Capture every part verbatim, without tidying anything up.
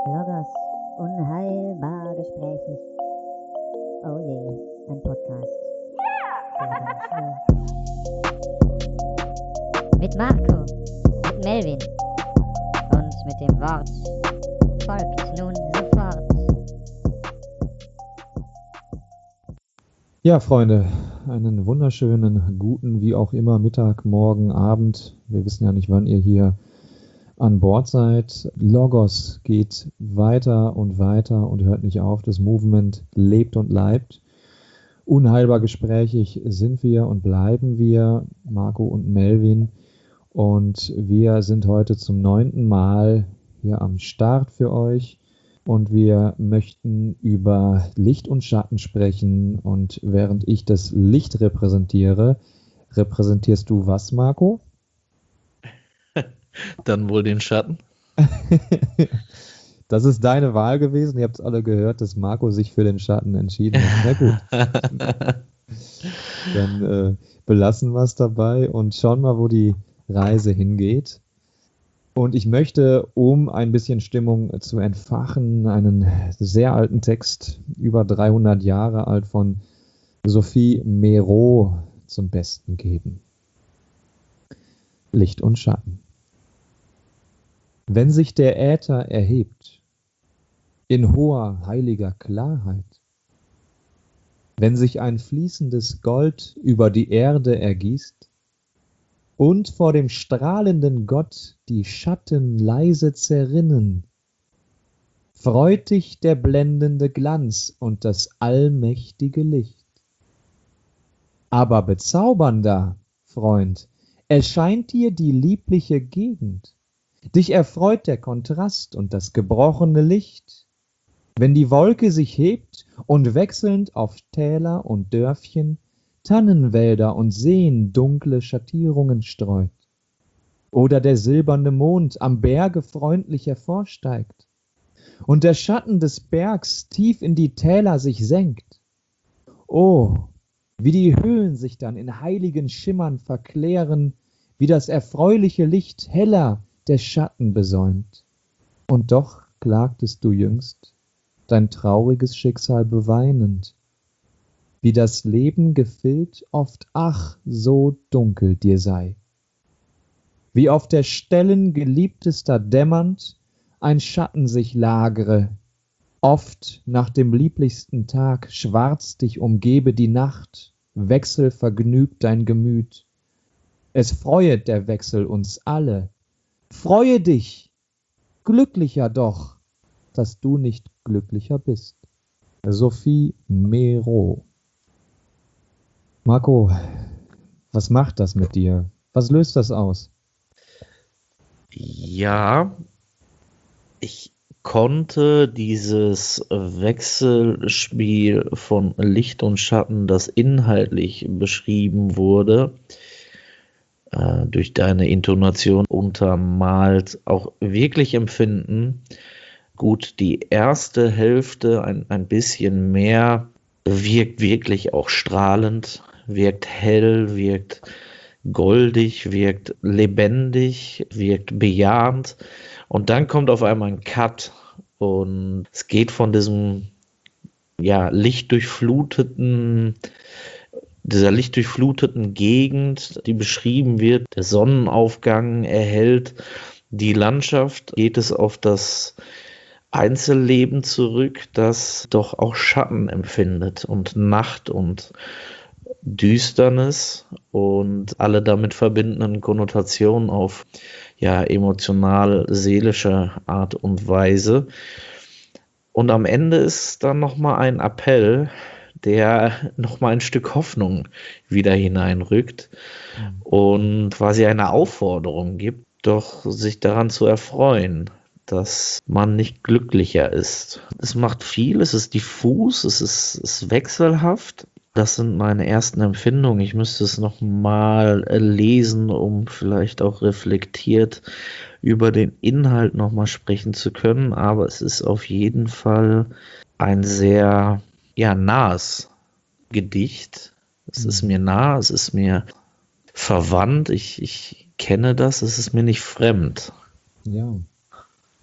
Logos, unheilbar gesprächig. Oh je, ein Podcast. Mit Marco, mit Melvin und mit dem Wort folgt nun sofort. Ja, Freunde, einen wunderschönen guten, wie auch immer, Mittag, Morgen, Abend. Wir wissen ja nicht, wann ihr hier an Bord seid. Logos geht weiter und weiter und hört nicht auf. Das Movement lebt und leibt. Unheilbar gesprächig sind wir und bleiben wir, Marco und Melvin. Und wir sind heute zum neunten Mal hier am Start für euch. Und wir möchten über Licht und Schatten sprechen. Und während ich das Licht repräsentiere, repräsentierst du was, Marco? Dann wohl den Schatten. Das ist deine Wahl gewesen. Ihr habt es alle gehört, dass Marco sich für den Schatten entschieden hat. Na gut. Dann äh, belassen wir es dabei und schauen mal, wo die Reise hingeht. Und ich möchte, um ein bisschen Stimmung zu entfachen, einen sehr alten Text, über dreihundert Jahre alt, von Sophie Mereau zum Besten geben. Licht und Schatten. Wenn sich der Äther erhebt, in hoher, heiliger Klarheit, wenn sich ein fließendes Gold über die Erde ergießt und vor dem strahlenden Gott die Schatten leise zerrinnen, freut dich der blendende Glanz und das allmächtige Licht. Aber bezaubernder, Freund, erscheint dir die liebliche Gegend. Dich erfreut der Kontrast und das gebrochene Licht, wenn die Wolke sich hebt und wechselnd auf Täler und Dörfchen, Tannenwälder und Seen dunkle Schattierungen streut. Oder der silberne Mond am Berge freundlich hervorsteigt und der Schatten des Bergs tief in die Täler sich senkt. Oh, wie die Höhen sich dann in heiligen Schimmern verklären, wie das erfreuliche Licht heller der Schatten besäumt. Und doch klagtest du jüngst, dein trauriges Schicksal beweinend, wie das Leben gefüllt oft ach so dunkel dir sei. Wie auf der Stellen geliebtester dämmernd ein Schatten sich lagere, oft nach dem lieblichsten Tag schwarz dich umgebe die Nacht, wechselvergnügt dein Gemüt. Es freuet der Wechsel uns alle. Freue dich, glücklicher doch, dass du nicht glücklicher bist. Sophie Mereau. Marco, was macht das mit dir? Was löst das aus? Ja, ich konnte dieses Wechselspiel von Licht und Schatten, das inhaltlich beschrieben wurde, äh, durch deine Intonation untermalt, auch wirklich empfinden. Gut, die erste Hälfte ein, ein bisschen mehr wirkt wirklich auch strahlend, wirkt hell, wirkt goldig, wirkt lebendig, wirkt bejahend. Und dann kommt auf einmal ein Cut und es geht von diesem ja, lichtdurchfluteten, dieser lichtdurchfluteten Gegend, die beschrieben wird. Der Sonnenaufgang erhellt die Landschaft, geht es auf das Einzelleben zurück, das doch auch Schatten empfindet und Nacht und Düsternis und alle damit verbindenden Konnotationen auf ja emotional-seelische Art und Weise. Und am Ende ist dann nochmal ein Appell, der nochmal ein Stück Hoffnung wieder hineinrückt mhm. und quasi eine Aufforderung gibt, doch sich daran zu erfreuen, dass man nicht glücklicher ist. Es macht viel, es ist diffus, es ist, es ist wechselhaft. Das sind meine ersten Empfindungen. Ich müsste es nochmal lesen, um vielleicht auch reflektiert über den Inhalt nochmal sprechen zu können. Aber es ist auf jeden Fall ein sehr ja, nahes Gedicht. Es ist mir nah, es ist mir verwandt. Ich, ich kenne das, es ist mir nicht fremd. Ja.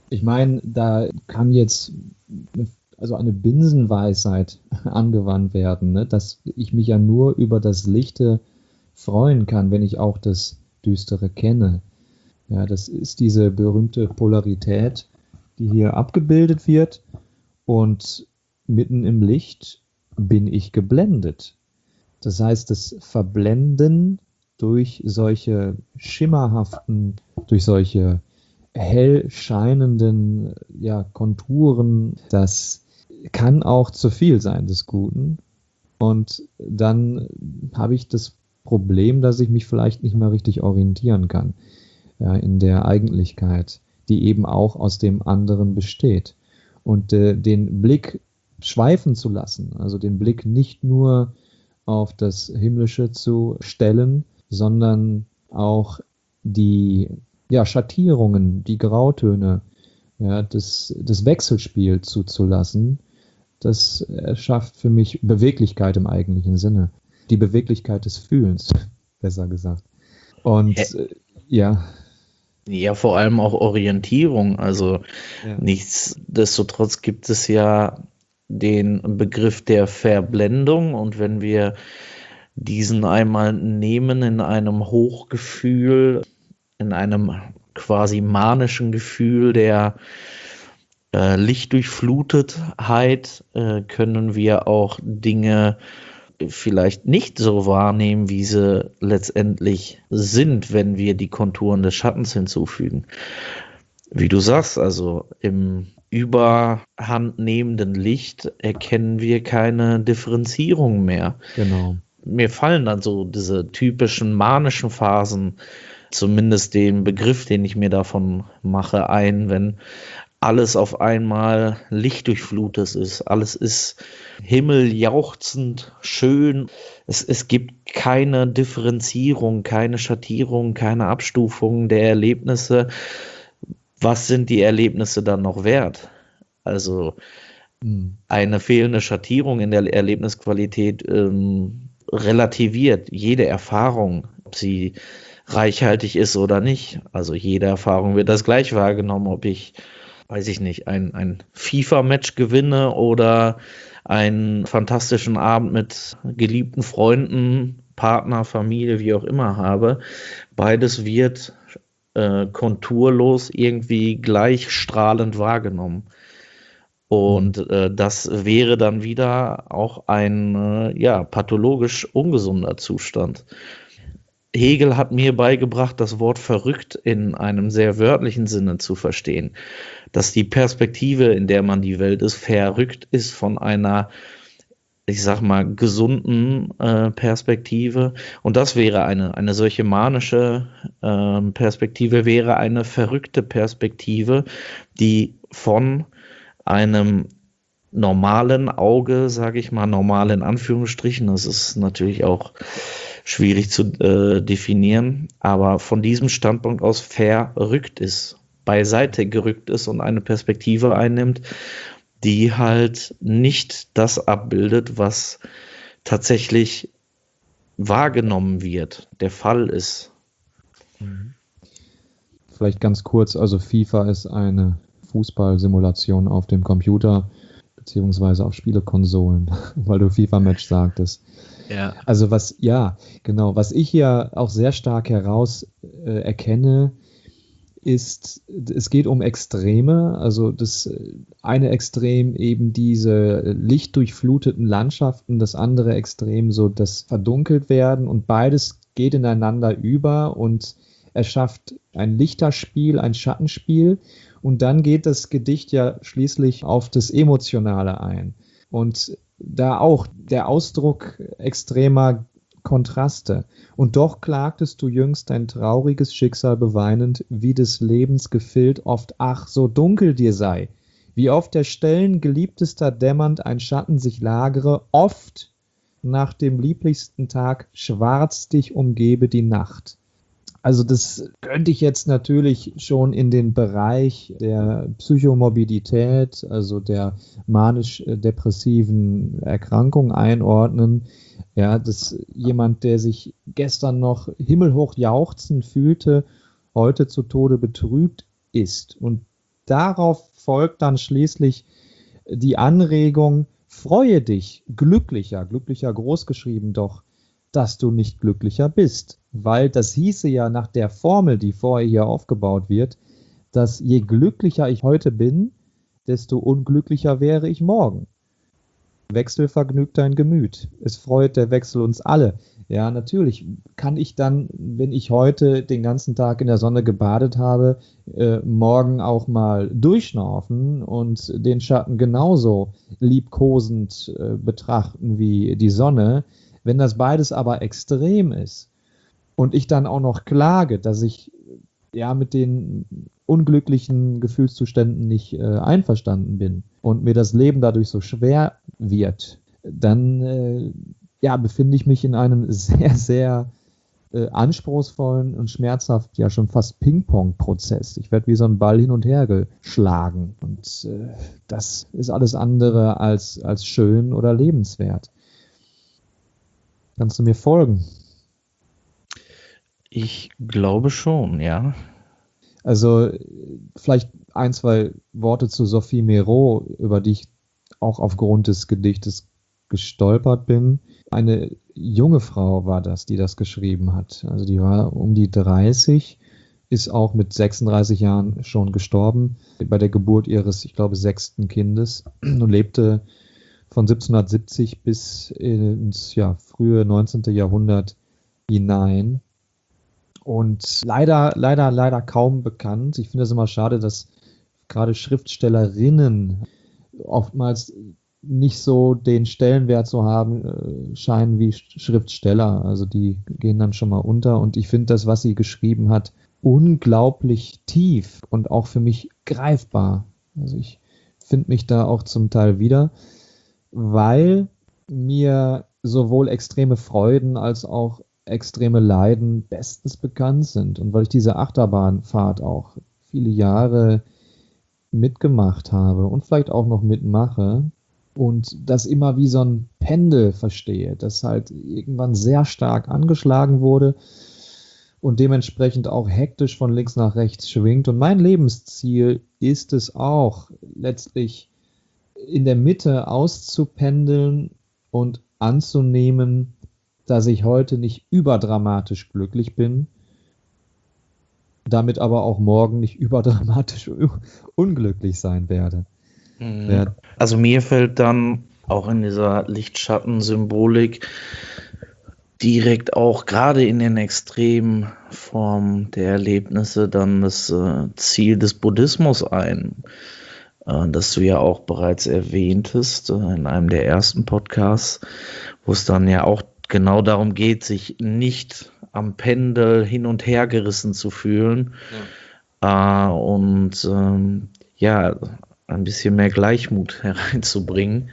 Ich meine, da kann jetzt also eine Binsenweisheit angewandt werden, ne? Dass ich mich ja nur über das Lichte freuen kann, wenn ich auch das Düstere kenne. Ja, das ist diese berühmte Polarität, die hier abgebildet wird. Und mitten im Licht bin ich geblendet. Das heißt, das Verblenden durch solche schimmerhaften, durch solche hell scheinenden ja, Konturen, das kann auch zu viel sein des Guten. Und dann habe ich das Problem, dass ich mich vielleicht nicht mehr richtig orientieren kann, ja, in der Eigentlichkeit, die eben auch aus dem anderen besteht. Und äh, den Blick schweifen zu lassen, also den Blick nicht nur auf das Himmlische zu stellen, sondern auch die ja, Schattierungen, die Grautöne, ja, das, das Wechselspiel zuzulassen, das schafft für mich Beweglichkeit im eigentlichen Sinne. Die Beweglichkeit des Fühlens, besser gesagt. Und äh, ja. Ja, vor allem auch Orientierung. Also Ja. nichtsdestotrotz gibt es ja den Begriff der Verblendung, und wenn wir diesen einmal nehmen in einem Hochgefühl, in einem quasi manischen Gefühl der äh, Lichtdurchflutetheit, äh, können wir auch Dinge vielleicht nicht so wahrnehmen, wie sie letztendlich sind, wenn wir die Konturen des Schattens hinzufügen. Wie du sagst, also im überhandnehmenden Licht erkennen wir keine Differenzierung mehr. Genau. Mir fallen dann so diese typischen manischen Phasen, zumindest den Begriff, den ich mir davon mache, ein, wenn alles auf einmal lichtdurchflutet ist. Alles ist himmeljauchzend schön. Es, es gibt keine Differenzierung, keine Schattierung, keine Abstufung der Erlebnisse. Was sind die Erlebnisse dann noch wert? Also mhm. eine fehlende Schattierung in der Erlebnisqualität ähm, relativiert jede Erfahrung, ob sie reichhaltig ist oder nicht. Also jede Erfahrung wird das gleich wahrgenommen, ob ich, weiß ich nicht, ein, ein FIFA-Match gewinne oder einen fantastischen Abend mit geliebten Freunden, Partner, Familie, wie auch immer habe. Beides wird äh, konturlos irgendwie gleich strahlend wahrgenommen. Und äh, das wäre dann wieder auch ein äh, ja, pathologisch ungesunder Zustand. Hegel hat mir beigebracht, das Wort verrückt in einem sehr wörtlichen Sinne zu verstehen. Dass die Perspektive, in der man die Welt ist, verrückt ist von einer, ich sag mal, gesunden äh, Perspektive. Und das wäre eine, eine solche manische äh, Perspektive, wäre eine verrückte Perspektive, die von einem normalen Auge, sage ich mal, normal in Anführungsstrichen, das ist natürlich auch schwierig zu äh, definieren, aber von diesem Standpunkt aus verrückt ist, beiseite gerückt ist und eine Perspektive einnimmt, die halt nicht das abbildet, was tatsächlich wahrgenommen wird, der Fall ist. Vielleicht ganz kurz, also FIFA ist eine Fußballsimulation auf dem Computer, beziehungsweise auf Spielekonsolen, weil du FIFA-Match sagtest. Ja. Also was, ja, genau, was ich hier auch sehr stark heraus äh, erkenne, ist, es geht um Extreme, also das eine Extrem eben diese lichtdurchfluteten Landschaften, das andere Extrem so das verdunkelt werden, und beides geht ineinander über und erschafft ein Lichterspiel, ein Schattenspiel, und dann geht das Gedicht ja schließlich auf das Emotionale ein. Und da auch der Ausdruck extremer Kontraste. Und doch klagtest du jüngst dein trauriges Schicksal beweinend, wie des Lebens Gefild oft ach so dunkel dir sei, wie auf der Stellen geliebtester dämmernd ein Schatten sich lagere, oft nach dem lieblichsten Tag schwarz dich umgebe die Nacht. Also das könnte ich jetzt natürlich schon in den Bereich der Psychomorbidität, also der manisch-depressiven Erkrankung einordnen. Ja, dass jemand, der sich gestern noch himmelhoch jauchzend fühlte, heute zu Tode betrübt ist. Und darauf folgt dann schließlich die Anregung, freue dich, glücklicher, glücklicher großgeschrieben doch, dass du nicht glücklicher bist. Weil das hieße ja nach der Formel, die vorher hier aufgebaut wird, dass je glücklicher ich heute bin, desto unglücklicher wäre ich morgen. Wechsel vergnügt dein Gemüt. Es freut der Wechsel uns alle. Ja, natürlich kann ich dann, wenn ich heute den ganzen Tag in der Sonne gebadet habe, äh, morgen auch mal durchschnaufen und den Schatten genauso liebkosend äh, betrachten wie die Sonne. Wenn das beides aber extrem ist und ich dann auch noch klage, dass ich ja mit den unglücklichen Gefühlszuständen nicht äh, einverstanden bin und mir das Leben dadurch so schwer wird, dann äh, ja, befinde ich mich in einem sehr, sehr äh, anspruchsvollen und schmerzhaft, ja schon fast Ping-Pong-Prozess. Ich werde wie so ein Ball hin und her geschlagen und äh, das ist alles andere als, als schön oder lebenswert. Kannst du mir folgen? Ich glaube schon, ja. Also vielleicht ein, zwei Worte zu Sophie Mereau, über die ich auch aufgrund des Gedichtes gestolpert bin. Eine junge Frau war das, die das geschrieben hat. Also die war um die dreißig, ist auch mit sechsunddreißig Jahren schon gestorben, bei der Geburt ihres, ich glaube, sechsten Kindes und lebte von siebzehnhundertsiebzig bis ins ja, frühe neunzehnte Jahrhundert hinein. Und leider, leider, leider kaum bekannt. Ich finde es immer schade, dass gerade Schriftstellerinnen oftmals nicht so den Stellenwert zu haben äh, scheinen wie Schriftsteller. Also die gehen dann schon mal unter. Und ich finde das, was sie geschrieben hat, unglaublich tief und auch für mich greifbar. Also ich finde mich da auch zum Teil wieder, weil mir sowohl extreme Freuden als auch extreme Leiden bestens bekannt sind und weil ich diese Achterbahnfahrt auch viele Jahre mitgemacht habe und vielleicht auch noch mitmache und das immer wie so ein Pendel verstehe, das halt irgendwann sehr stark angeschlagen wurde und dementsprechend auch hektisch von links nach rechts schwingt. Und mein Lebensziel ist es auch, letztlich in der Mitte auszupendeln und anzunehmen, dass ich heute nicht überdramatisch glücklich bin, damit aber auch morgen nicht überdramatisch unglücklich sein werde. Mhm. Ja. Also mir fällt dann auch in dieser Lichtschatten-Symbolik direkt auch gerade in den Extremformen der Erlebnisse dann das äh, Ziel des Buddhismus ein, äh, das du ja auch bereits erwähntest äh, in einem der ersten Podcasts, wo es dann ja auch genau darum geht, sich nicht am Pendel hin und her gerissen zu fühlen, ja. äh, und ähm, ja, ein bisschen mehr Gleichmut hereinzubringen.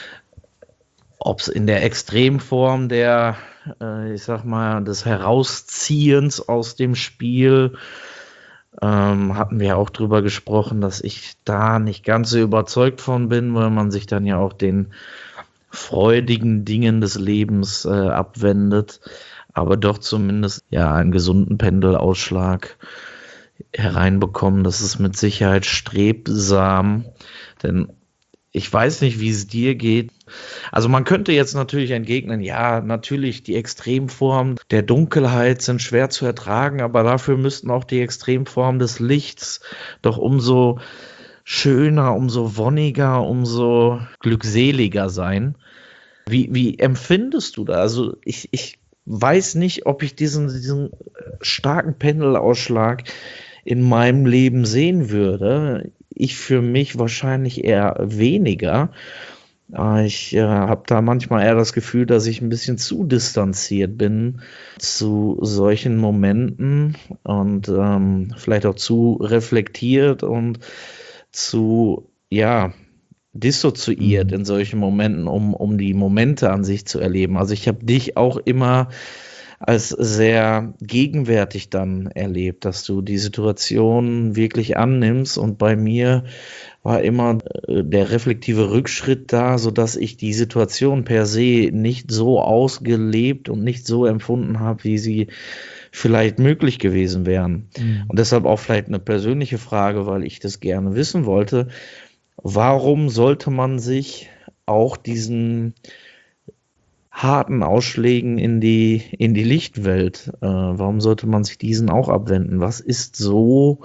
Ob es in der Extremform der, äh, ich sag mal, des Herausziehens aus dem Spiel, ähm, hatten wir auch drüber gesprochen, dass ich da nicht ganz so überzeugt von bin, weil man sich dann ja auch den freudigen Dingen des Lebens äh, abwendet, aber doch zumindest ja einen gesunden Pendelausschlag hereinbekommen. Das ist mit Sicherheit strebsam, denn ich weiß nicht, wie es dir geht. Also man könnte jetzt natürlich entgegnen, ja, natürlich die Extremformen der Dunkelheit sind schwer zu ertragen, aber dafür müssten auch die Extremformen des Lichts doch umso schöner, umso wonniger, umso glückseliger sein. Wie, wie empfindest du da? Also ich, ich weiß nicht, ob ich diesen, diesen starken Pendelausschlag in meinem Leben sehen würde. Ich für mich wahrscheinlich eher weniger. Ich äh, habe da manchmal eher das Gefühl, dass ich ein bisschen zu distanziert bin zu solchen Momenten und ähm, vielleicht auch zu reflektiert und zu, ja, dissoziiert in solchen Momenten, um, um die Momente an sich zu erleben. Also ich habe dich auch immer als sehr gegenwärtig dann erlebt, dass du die Situation wirklich annimmst, und bei mir war immer äh, der reflektive Rückschritt da, sodass ich die Situation per se nicht so ausgelebt und nicht so empfunden habe, wie sie vielleicht möglich gewesen wären. Mhm. Und deshalb auch vielleicht eine persönliche Frage, weil ich das gerne wissen wollte. Warum sollte man sich auch diesen harten Ausschlägen in die, in die Lichtwelt, äh, warum sollte man sich diesen auch abwenden? Was ist so,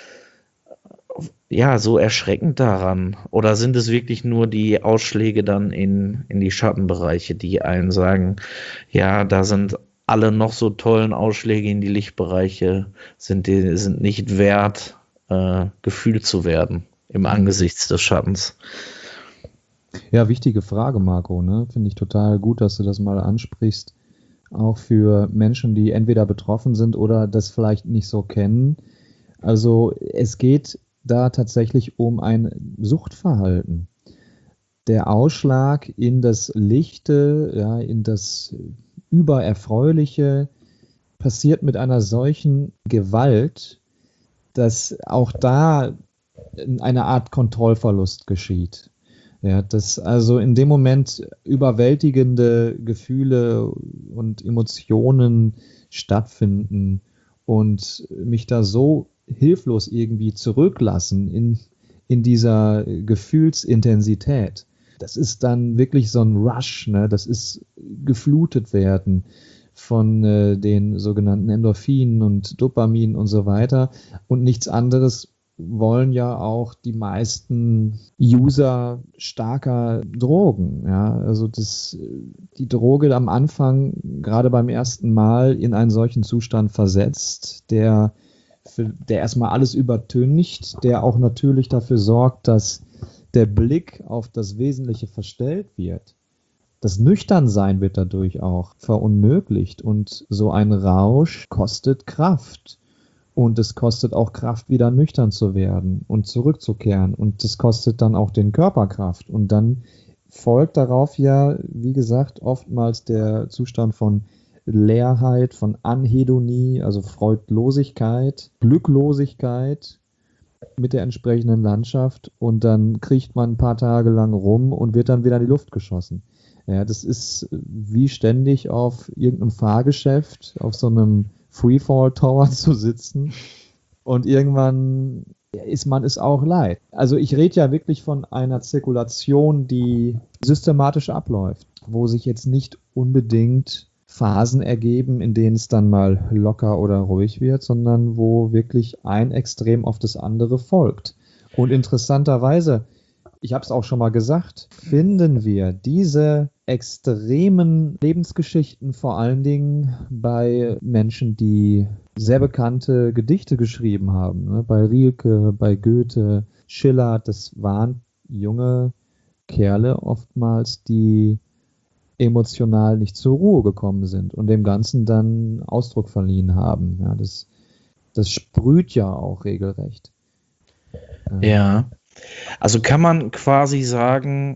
ja, so erschreckend daran? Oder sind es wirklich nur die Ausschläge dann in, in die Schattenbereiche, die einen sagen, ja, da sind alle noch so tollen Ausschläge in die Lichtbereiche, sind, die, sind nicht wert, äh, gefühlt zu werden im Angesichts des Schattens? Ja, wichtige Frage, Marco, ne? Finde ich total gut, dass du das mal ansprichst. Auch für Menschen, die entweder betroffen sind oder das vielleicht nicht so kennen. Also es geht da tatsächlich um ein Suchtverhalten. Der Ausschlag in das Lichte, ja, in das Übererfreuliche passiert mit einer solchen Gewalt, dass auch da eine Art Kontrollverlust geschieht. Ja, dass also in dem Moment überwältigende Gefühle und Emotionen stattfinden und mich da so hilflos irgendwie zurücklassen in, in dieser Gefühlsintensität. Das ist dann wirklich so ein Rush, ne? Das ist geflutet werden von äh, den sogenannten Endorphinen und Dopamin und so weiter und nichts anderes wollen ja auch die meisten User starker Drogen. Ja? Also das, die Droge am Anfang, gerade beim ersten Mal, in einen solchen Zustand versetzt, der, für, der erstmal alles übertüncht, der auch natürlich dafür sorgt, dass der Blick auf das Wesentliche verstellt wird. Das Nüchternsein wird dadurch auch verunmöglicht und so ein Rausch kostet Kraft. Und es kostet auch Kraft, wieder nüchtern zu werden und zurückzukehren. Und das kostet dann auch den Körper Kraft. Und dann folgt darauf ja, wie gesagt, oftmals der Zustand von Leerheit, von Anhedonie, also Freudlosigkeit, Glücklosigkeit mit der entsprechenden Landschaft. Und dann kriecht man ein paar Tage lang rum und wird dann wieder in die Luft geschossen. Ja, das ist wie ständig auf irgendeinem Fahrgeschäft, auf so einem Freefall-Tower zu sitzen und irgendwann ist man es auch leid. Also ich rede ja wirklich von einer Zirkulation, die systematisch abläuft, wo sich jetzt nicht unbedingt Phasen ergeben, in denen es dann mal locker oder ruhig wird, sondern wo wirklich ein Extrem auf das andere folgt. Und interessanterweise, ich habe es auch schon mal gesagt, finden wir diese extremen Lebensgeschichten vor allen Dingen bei Menschen, die sehr bekannte Gedichte geschrieben haben. Ne? Bei Rilke, bei Goethe, Schiller, das waren junge Kerle oftmals, die emotional nicht zur Ruhe gekommen sind und dem Ganzen dann Ausdruck verliehen haben. Ja, das, das sprüht ja auch regelrecht. Ja, also kann man quasi sagen,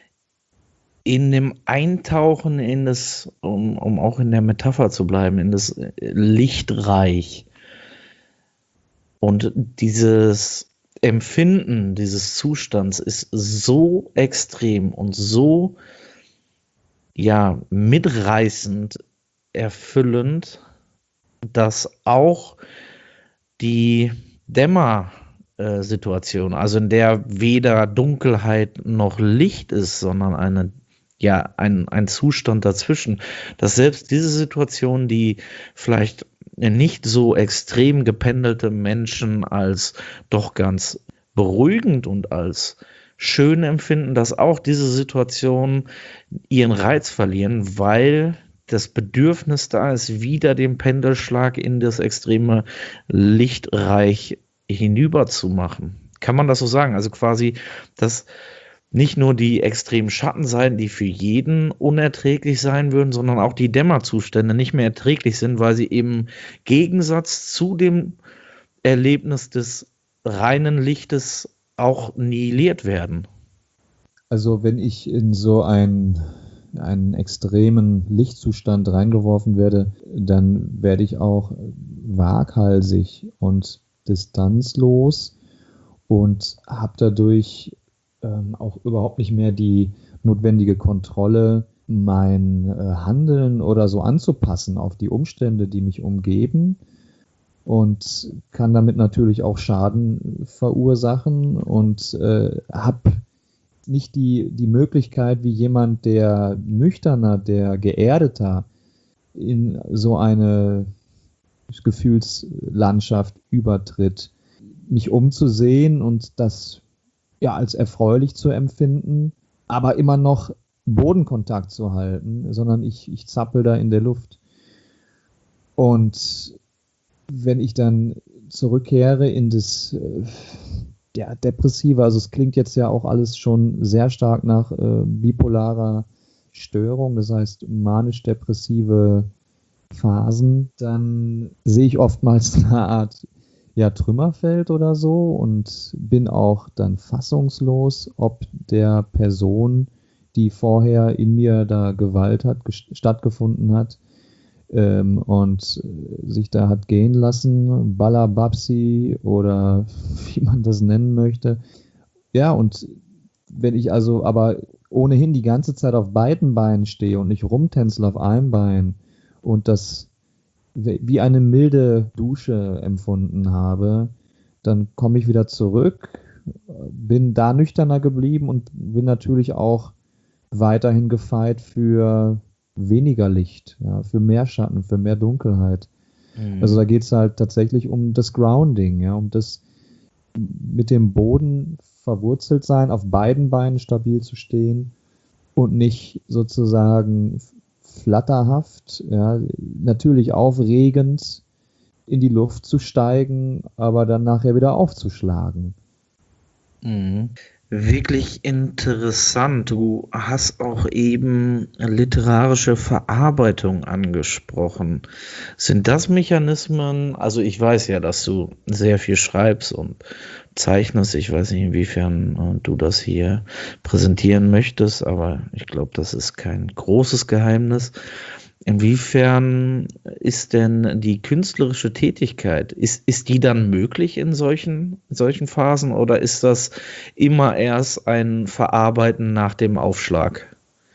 in dem Eintauchen in das, um, um auch in der Metapher zu bleiben, in das Lichtreich und dieses Empfinden dieses Zustands ist so extrem und so, ja, mitreißend, erfüllend, dass auch die Dämmersituation, also in der weder Dunkelheit noch Licht ist, sondern eine ja, ein, ein Zustand dazwischen, dass selbst diese Situation, die vielleicht nicht so extrem gependelte Menschen als doch ganz beruhigend und als schön empfinden, dass auch diese Situationen ihren Reiz verlieren, weil das Bedürfnis da ist, wieder den Pendelschlag in das extreme Lichtreich hinüber zu machen. Kann man das so sagen? Also quasi, dass nicht nur die extremen Schattenseiten, die für jeden unerträglich sein würden, sondern auch die Dämmerzustände nicht mehr erträglich sind, weil sie eben im Gegensatz zu dem Erlebnis des reinen Lichtes auch nihiliert werden. Also wenn ich in so einen, einen extremen Lichtzustand reingeworfen werde, dann werde ich auch waghalsig und distanzlos und habe dadurch ähm, auch überhaupt nicht mehr die notwendige Kontrolle mein äh, Handeln oder so anzupassen auf die Umstände, die mich umgeben, und kann damit natürlich auch Schaden verursachen und äh, habe nicht die, die Möglichkeit, wie jemand, der nüchterner, der geerdeter in so eine Gefühlslandschaft übertritt, mich umzusehen und das ja als erfreulich zu empfinden, aber immer noch Bodenkontakt zu halten, sondern ich, ich zappel da in der Luft. Und wenn ich dann zurückkehre in das äh, ja, Depressive, also es klingt jetzt ja auch alles schon sehr stark nach äh, bipolarer Störung, das heißt manisch-depressive Phasen, dann sehe ich oftmals eine Art ja, Trümmerfeld oder so und bin auch dann fassungslos, ob der Person, die vorher in mir da Gewalt hat, gest- stattgefunden hat, ähm, und äh, sich da hat gehen lassen, Ballababsi oder wie man das nennen möchte. Ja, und wenn ich also aber ohnehin die ganze Zeit auf beiden Beinen stehe und nicht rumtänzel auf einem Bein und das wie eine milde Dusche empfunden habe, dann komme ich wieder zurück, bin da nüchterner geblieben und bin natürlich auch weiterhin gefeit für weniger Licht, ja, für mehr Schatten, für mehr Dunkelheit. Mhm. Also da geht es halt tatsächlich um das Grounding, ja, um das mit dem Boden verwurzelt sein, auf beiden Beinen stabil zu stehen und nicht sozusagen flatterhaft, ja, natürlich aufregend in die Luft zu steigen, aber dann nachher wieder aufzuschlagen. Mhm. Wirklich interessant. Du hast auch eben literarische Verarbeitung angesprochen. Sind das Mechanismen? Also ich weiß ja, dass du sehr viel schreibst und zeichnest. Ich weiß nicht, inwiefern äh, du das hier präsentieren möchtest, aber ich glaube, das ist kein großes Geheimnis. Inwiefern ist denn die künstlerische Tätigkeit, ist, ist die dann möglich in solchen, solchen Phasen oder ist das immer erst ein Verarbeiten nach dem Aufschlag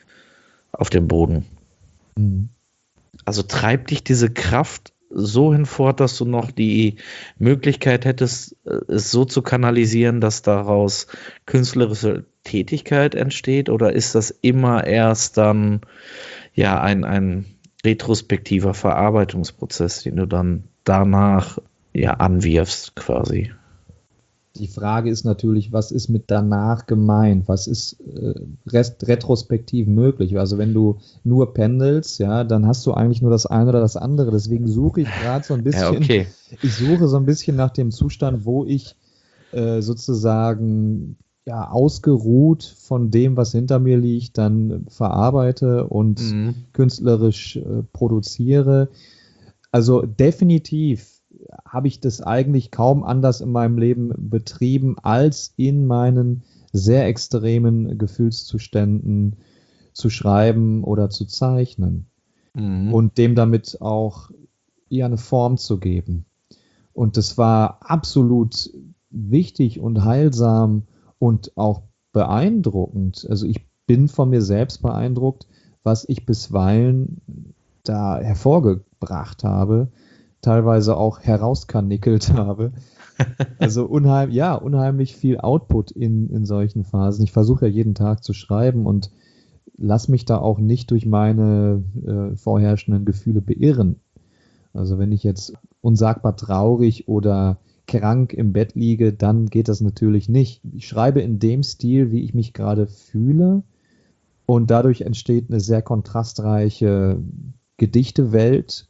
auf dem Boden? Mhm. Also treibt dich diese Kraft so hinfort, dass du noch die Möglichkeit hättest, es so zu kanalisieren, dass daraus künstlerische Tätigkeit entsteht, oder ist das immer erst dann ja ein, ein retrospektiver Verarbeitungsprozess, den du dann danach ja anwirfst quasi? Die Frage ist natürlich, was ist mit danach gemeint? Was ist äh, rest, retrospektiv möglich? Also wenn du nur pendelst, ja, dann hast du eigentlich nur das eine oder das andere. Deswegen suche ich gerade so ein bisschen, Ja, okay. ich suche so ein bisschen nach dem Zustand, wo ich äh, sozusagen ja ausgeruht von dem, was hinter mir liegt, dann verarbeite und Mhm. künstlerisch äh, produziere. Also definitiv habe ich das eigentlich kaum anders in meinem Leben betrieben, als in meinen sehr extremen Gefühlszuständen zu schreiben oder zu zeichnen Mhm. und dem damit auch eher eine Form zu geben. Und das war absolut wichtig und heilsam und auch beeindruckend. Also ich bin von mir selbst beeindruckt, was ich bisweilen da hervorgebracht habe, teilweise auch herauskarnickelt habe. Also unheim, ja, unheimlich viel Output in, in solchen Phasen. Ich versuche ja jeden Tag zu schreiben und lass mich da auch nicht durch meine äh, vorherrschenden Gefühle beirren. Also wenn ich jetzt unsagbar traurig oder krank im Bett liege, dann geht das natürlich nicht. Ich schreibe in dem Stil, wie ich mich gerade fühle, und dadurch entsteht eine sehr kontrastreiche Gedichtewelt,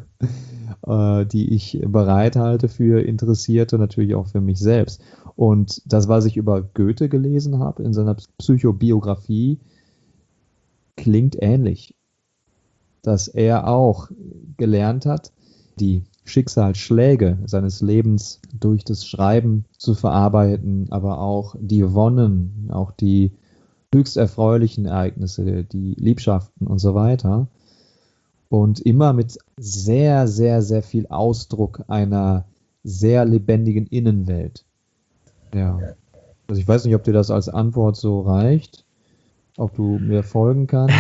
äh, die ich bereithalte für Interessierte und natürlich auch für mich selbst. Und das, was ich über Goethe gelesen habe in seiner Psychobiografie, klingt ähnlich. Dass er auch gelernt hat, die Schicksalsschläge seines Lebens durch das Schreiben zu verarbeiten, aber auch die Wonnen, auch die höchst erfreulichen Ereignisse, die Liebschaften und so weiter. Und immer mit sehr, sehr, sehr viel Ausdruck einer sehr lebendigen Innenwelt. Ja. Also ich weiß nicht, ob dir das als Antwort so reicht, ob du mir folgen kannst.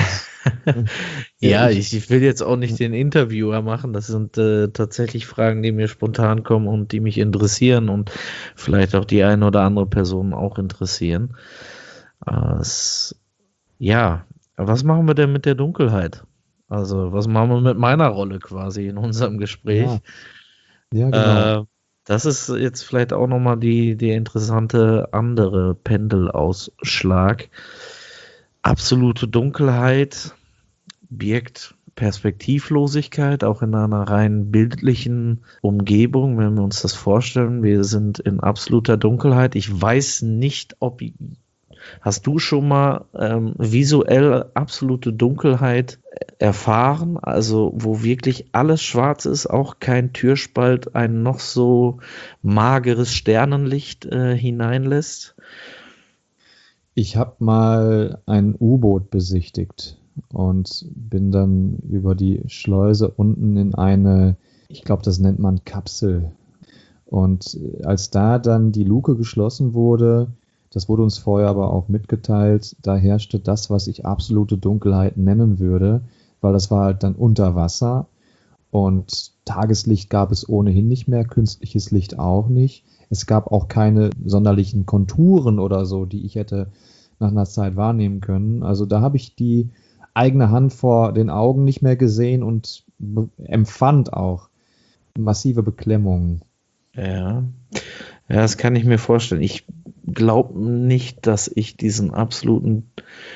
Ja, ich, ich, ich will jetzt auch nicht den Interviewer machen. Das sind äh, tatsächlich Fragen, die mir spontan kommen und die mich interessieren und vielleicht auch die eine oder andere Person auch interessieren. Äh, es, ja, was machen wir denn mit der Dunkelheit? Also, was machen wir mit meiner Rolle quasi in unserem ja, Gespräch? ja, genau. Äh, Das ist jetzt vielleicht auch nochmal die, die interessante andere Pendelausschlag. Absolute Dunkelheit birgt Perspektivlosigkeit, auch in einer rein bildlichen Umgebung, wenn wir uns das vorstellen. Wir sind in absoluter Dunkelheit. Ich weiß nicht, ob hast du schon mal ähm, visuell absolute Dunkelheit erfahren, also wo wirklich alles schwarz ist, auch kein Türspalt ein noch so mageres Sternenlicht äh, hineinlässt? Ich habe mal ein U-Boot besichtigt und bin dann über die Schleuse unten in eine, ich glaube, das nennt man Kapsel. Und als da dann die Luke geschlossen wurde, das wurde uns vorher aber auch mitgeteilt, da herrschte das, was ich absolute Dunkelheit nennen würde, weil das war halt dann unter Wasser und Tageslicht gab es ohnehin nicht mehr, künstliches Licht auch nicht. Es gab auch keine sonderlichen Konturen oder so, die ich hätte nach einer Zeit wahrnehmen können. Also da habe ich die eigene Hand vor den Augen nicht mehr gesehen und be- empfand auch massive Beklemmungen. Ja, ja, das kann ich mir vorstellen. Ich glaube nicht, dass ich diesen absoluten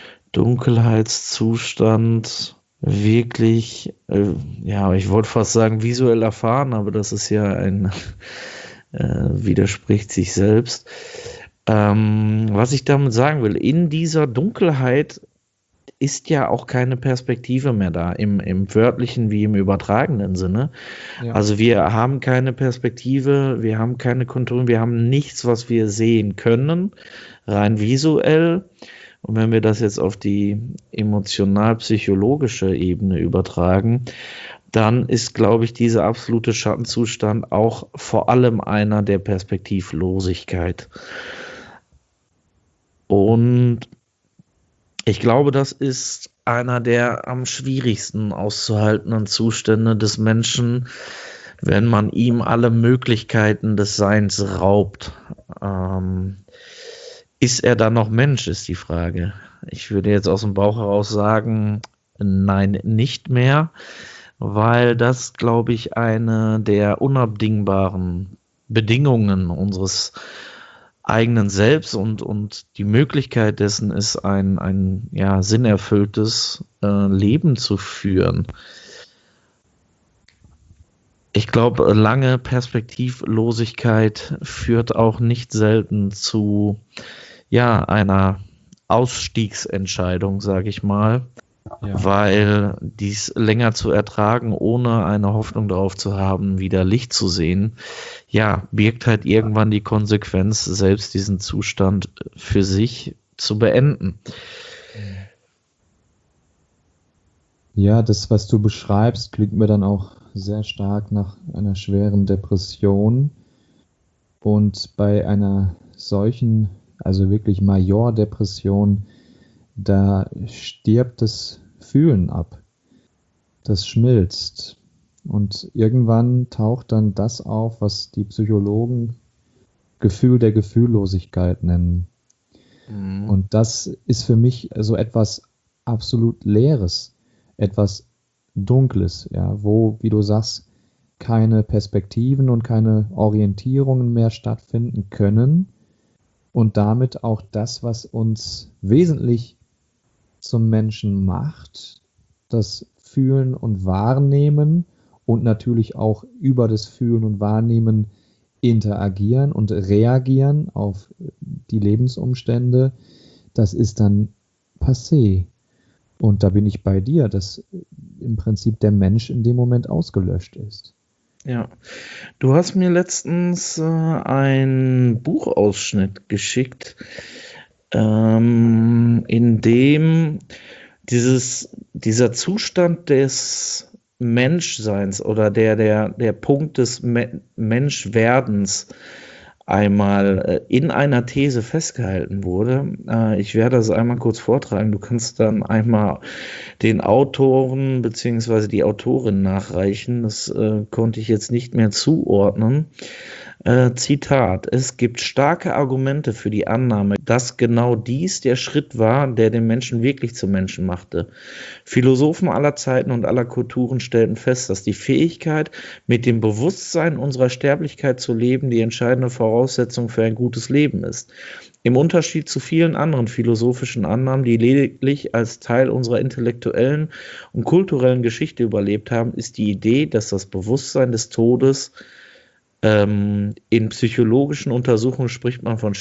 Dunkelheitszustand wirklich, äh, ja, ich wollte fast sagen visuell erfahren, aber das ist ja ein, äh, widerspricht sich selbst. Ähm, was ich damit sagen will, in dieser Dunkelheit ist ja auch keine Perspektive mehr da, im, im wörtlichen wie im übertragenen Sinne. Ja. Also wir haben keine Perspektive, wir haben keine Konturen, wir haben nichts, was wir sehen können, rein visuell. Und wenn wir das jetzt auf die emotional-psychologische Ebene übertragen, dann ist, glaube ich, dieser absolute Schattenzustand auch vor allem einer der Perspektivlosigkeit. Und ich glaube, das ist einer der am schwierigsten auszuhaltenden Zustände des Menschen, wenn man ihm alle Möglichkeiten des Seins raubt. Ähm, ist er dann noch Mensch, ist die Frage. Ich würde jetzt aus dem Bauch heraus sagen, nein, nicht mehr, weil das, glaube ich, eine der unabdingbaren Bedingungen unseres eigenen Selbst und, und die Möglichkeit dessen ist, ein, ein ja, sinnerfülltes äh, Leben zu führen. Ich glaube, lange Perspektivlosigkeit führt auch nicht selten zu ja, einer Ausstiegsentscheidung, sage ich mal, Ja. weil dies länger zu ertragen, ohne eine Hoffnung darauf zu haben, wieder Licht zu sehen, ja, birgt halt irgendwann die Konsequenz, selbst diesen Zustand für sich zu beenden. Ja, das, was du beschreibst, klingt mir dann auch sehr stark nach einer schweren Depression. Und bei einer solchen, also wirklich Major-Depression, da stirbt das Fühlen ab. Das schmilzt. Und irgendwann taucht dann das auf, was die Psychologen Gefühl der Gefühllosigkeit nennen. Mhm. Und das ist für mich so etwas absolut Leeres, etwas Dunkles, ja, wo, wie du sagst, keine Perspektiven und keine Orientierungen mehr stattfinden können und damit auch das, was uns wesentlich zum Menschen macht, das Fühlen und Wahrnehmen und natürlich auch über das Fühlen und Wahrnehmen interagieren und reagieren auf die Lebensumstände, das ist dann passé. Und da bin ich bei dir, dass im Prinzip der Mensch in dem Moment ausgelöscht ist. Ja, du hast mir letztens äh, einen Buchausschnitt geschickt, ähm, in dem dieses, dieser Zustand des Menschseins oder der, der, der Punkt des Me Menschwerdens einmal äh, in einer These festgehalten wurde. Äh, ich werde das einmal kurz vortragen. Du kannst dann einmal den Autoren bzw. die Autorin nachreichen. Das äh, konnte ich jetzt nicht mehr zuordnen. Äh, Zitat: Es gibt starke Argumente für die Annahme, dass genau dies der Schritt war, der den Menschen wirklich zum Menschen machte. Philosophen aller Zeiten und aller Kulturen stellten fest, dass die Fähigkeit, mit dem Bewusstsein unserer Sterblichkeit zu leben, die entscheidende Voraussetzung für ein gutes Leben ist. Im Unterschied zu vielen anderen philosophischen Annahmen, die lediglich als Teil unserer intellektuellen und kulturellen Geschichte überlebt haben, ist die Idee, dass das Bewusstsein des Todes Ähm, in psychologischen Untersuchungen spricht man von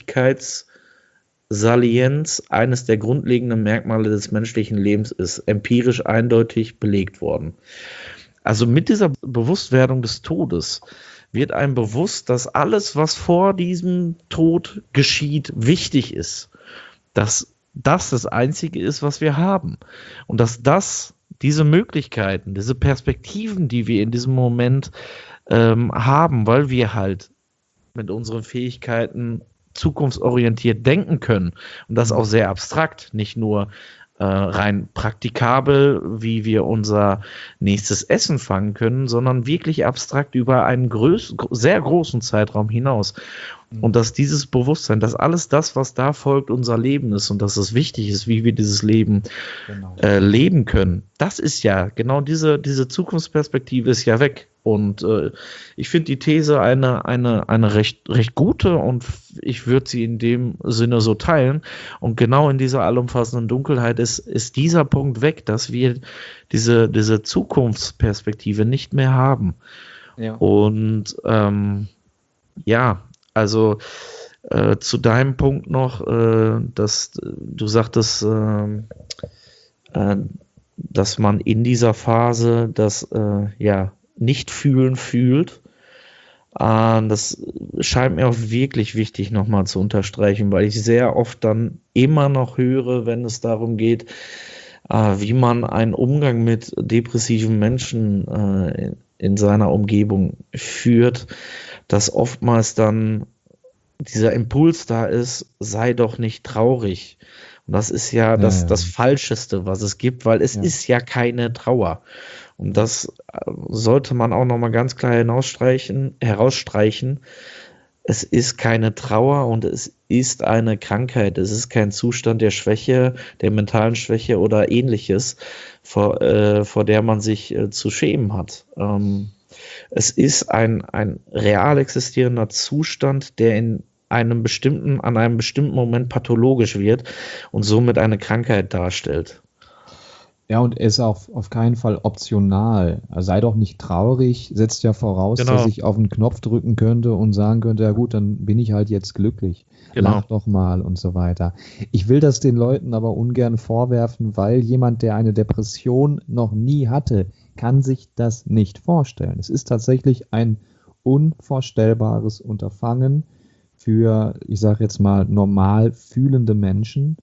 Sterblichkeitssalienz, eines der grundlegenden Merkmale des menschlichen Lebens ist, empirisch eindeutig belegt worden. Also mit dieser Bewusstwerdung des Todes wird einem bewusst, dass alles, was vor diesem Tod geschieht, wichtig ist. Dass das das Einzige ist, was wir haben. Und dass das, diese Möglichkeiten, diese Perspektiven, die wir in diesem Moment Ähm, haben, weil wir halt mit unseren Fähigkeiten zukunftsorientiert denken können und das auch sehr abstrakt, nicht nur äh, rein praktikabel, wie wir unser nächstes Essen fangen können, sondern wirklich abstrakt über einen groß, sehr großen Zeitraum hinaus. Und dass dieses Bewusstsein, dass alles das, was da folgt, unser Leben ist und dass es wichtig ist, wie wir dieses Leben Genau. äh, leben können, das ist ja, genau diese, diese Zukunftsperspektive ist ja weg. Und äh, ich finde die These eine, eine, eine recht, recht gute und ich würde sie in dem Sinne so teilen. Und genau in dieser allumfassenden Dunkelheit ist, ist dieser Punkt weg, dass wir diese, diese Zukunftsperspektive nicht mehr haben. Ja. Und ähm, ja, also äh, zu deinem Punkt noch, äh, dass du sagtest, äh, äh, dass man in dieser Phase das äh, ja nicht fühlen fühlt. Äh, das scheint mir auch wirklich wichtig nochmal zu unterstreichen, weil ich sehr oft dann immer noch höre, wenn es darum geht, äh, wie man einen Umgang mit depressiven Menschen äh, in, in seiner Umgebung führt, dass oftmals dann dieser Impuls da ist, sei doch nicht traurig. Und das ist ja, Ja, das, ja. das Falscheste, was es gibt, weil es Ja. ist ja keine Trauer. Und das äh, sollte man auch nochmal ganz klar hinausstreichen, herausstreichen. Es ist keine Trauer und es ist eine Krankheit. Es ist kein Zustand der Schwäche, der mentalen Schwäche oder ähnliches, vor, äh, vor der man sich äh, zu schämen hat. Ähm, es ist ein, ein real existierender Zustand, der in einem bestimmten, an einem bestimmten Moment pathologisch wird und somit eine Krankheit darstellt. Ja, und er ist auch auf keinen Fall optional. Also sei doch nicht traurig, setzt ja voraus, Genau. dass ich auf den Knopf drücken könnte und sagen könnte, ja gut, dann bin ich halt jetzt glücklich. Genau. Lach doch mal und so weiter. Ich will das den Leuten aber ungern vorwerfen, weil jemand, der eine Depression noch nie hatte, kann sich das nicht vorstellen. Es ist tatsächlich ein unvorstellbares Unterfangen für, ich sage jetzt mal, normal fühlende Menschen.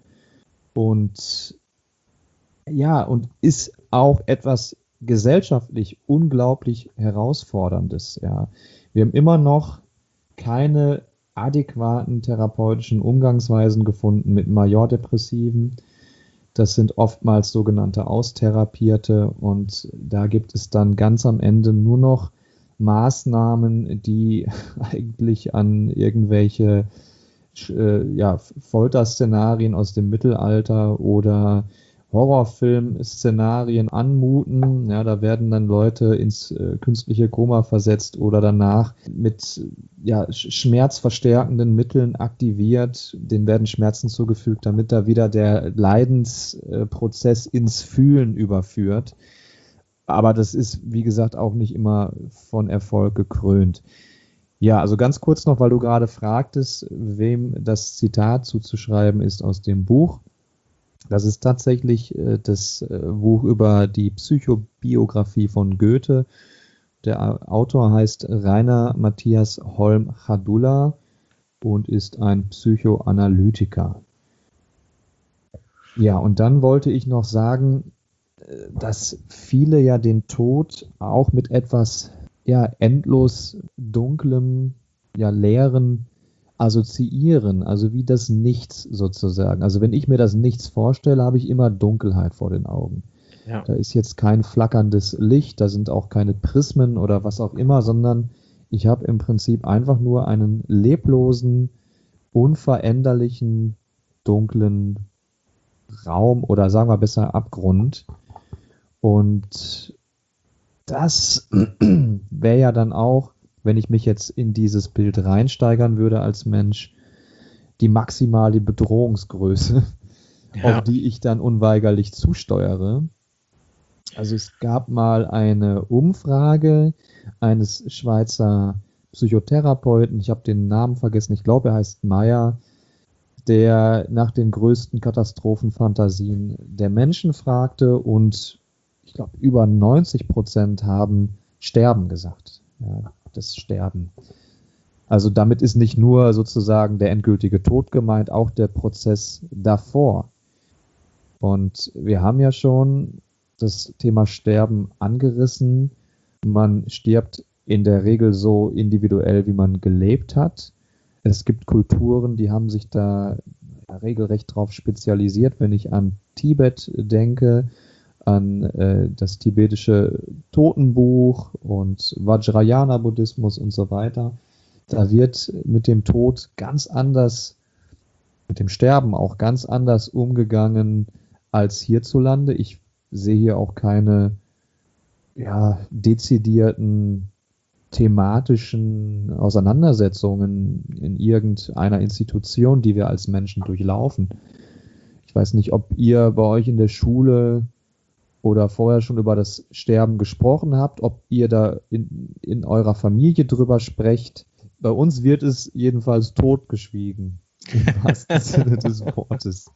Und ja, und ist auch etwas gesellschaftlich unglaublich Herausforderndes. Ja. Wir haben immer noch keine adäquaten therapeutischen Umgangsweisen gefunden mit Majordepressiven. Das sind oftmals sogenannte Austherapierte und da gibt es dann ganz am Ende nur noch Maßnahmen, die eigentlich an irgendwelche äh, ja, Folterszenarien aus dem Mittelalter oder Horrorfilm-Szenarien anmuten. Ja, da werden dann Leute ins äh, künstliche Koma versetzt oder danach mit ja, schmerzverstärkenden Mitteln aktiviert. Denen werden Schmerzen zugefügt, damit da wieder der Leidensprozess äh, ins Fühlen überführt. Aber das ist, wie gesagt, auch nicht immer von Erfolg gekrönt. Ja, also ganz kurz noch, weil du gerade fragtest, wem das Zitat zuzuschreiben ist aus dem Buch. Das ist tatsächlich äh, das äh, Buch über die Psychobiografie von Goethe. Der Autor heißt Rainer Matthias Holm-Chadula und ist ein Psychoanalytiker. Ja, und dann wollte ich noch sagen, äh, dass viele ja den Tod auch mit etwas ja, endlos dunklem, ja, Leeren assoziieren, also wie das Nichts sozusagen. Also wenn ich mir das Nichts vorstelle, habe ich immer Dunkelheit vor den Augen. Ja. Da ist jetzt kein flackerndes Licht, da sind auch keine Prismen oder was auch immer, sondern ich habe im Prinzip einfach nur einen leblosen, unveränderlichen, dunklen Raum oder sagen wir besser Abgrund. Und das wäre ja dann auch, wenn ich mich jetzt in dieses Bild reinsteigern würde als Mensch, die maximale Bedrohungsgröße, Ja. auf die ich dann unweigerlich zusteuere. Also es gab mal eine Umfrage eines Schweizer Psychotherapeuten, ich habe den Namen vergessen, ich glaube, er heißt Meyer, der nach den größten Katastrophenfantasien der Menschen fragte und ich glaube, über neunzig Prozent haben Sterben gesagt. Ja, das Sterben. Also damit ist nicht nur sozusagen der endgültige Tod gemeint, auch der Prozess davor. Und wir haben ja schon das Thema Sterben angerissen. Man stirbt in der Regel so individuell, wie man gelebt hat. Es gibt Kulturen, die haben sich da ja, regelrecht drauf spezialisiert. Wenn ich an Tibet denke, an äh, das tibetische Totenbuch und Vajrayana-Buddhismus und so weiter, da wird mit dem Tod ganz anders, mit dem Sterben auch ganz anders umgegangen als hierzulande. Ich sehe hier auch keine ja, dezidierten thematischen Auseinandersetzungen in irgendeiner Institution, die wir als Menschen durchlaufen. Ich weiß nicht, ob ihr bei euch in der Schule oder vorher schon über das Sterben gesprochen habt, ob ihr da in, in eurer Familie drüber sprecht. Bei uns wird es jedenfalls totgeschwiegen, im wahrsten Sinne des Wortes.